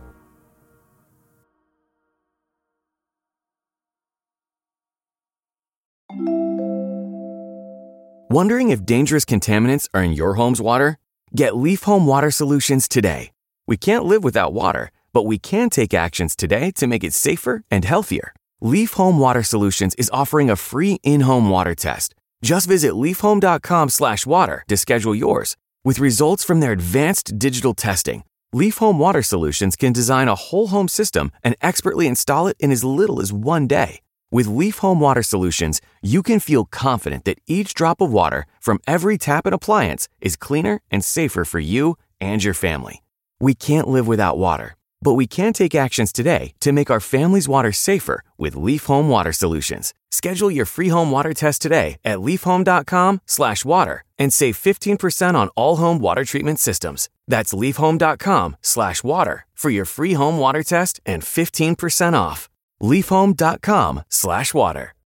Wondering if dangerous contaminants are in your home's water? Get Leaf Home Water Solutions today. We can't live without water, but we can take actions today to make it safer and healthier. Leaf Home Water Solutions is offering a free in-home water test. Just visit leafhome.com slash water to schedule yours. With results from their advanced digital testing, Leaf Home Water Solutions can design a whole home system and expertly install it in as little as one day. With Leaf Home Water Solutions, you can feel confident that each drop of water from every tap and appliance is cleaner and safer for you and your family. We can't live without water, but we can take actions today to make our family's water safer with Leaf Home Water Solutions. Schedule your free home water test today at leafhome.com slash water and save fifteen percent on all home water treatment systems. That's leafhome.com slash water for your free home water test and fifteen percent off. leafhome.com slash water.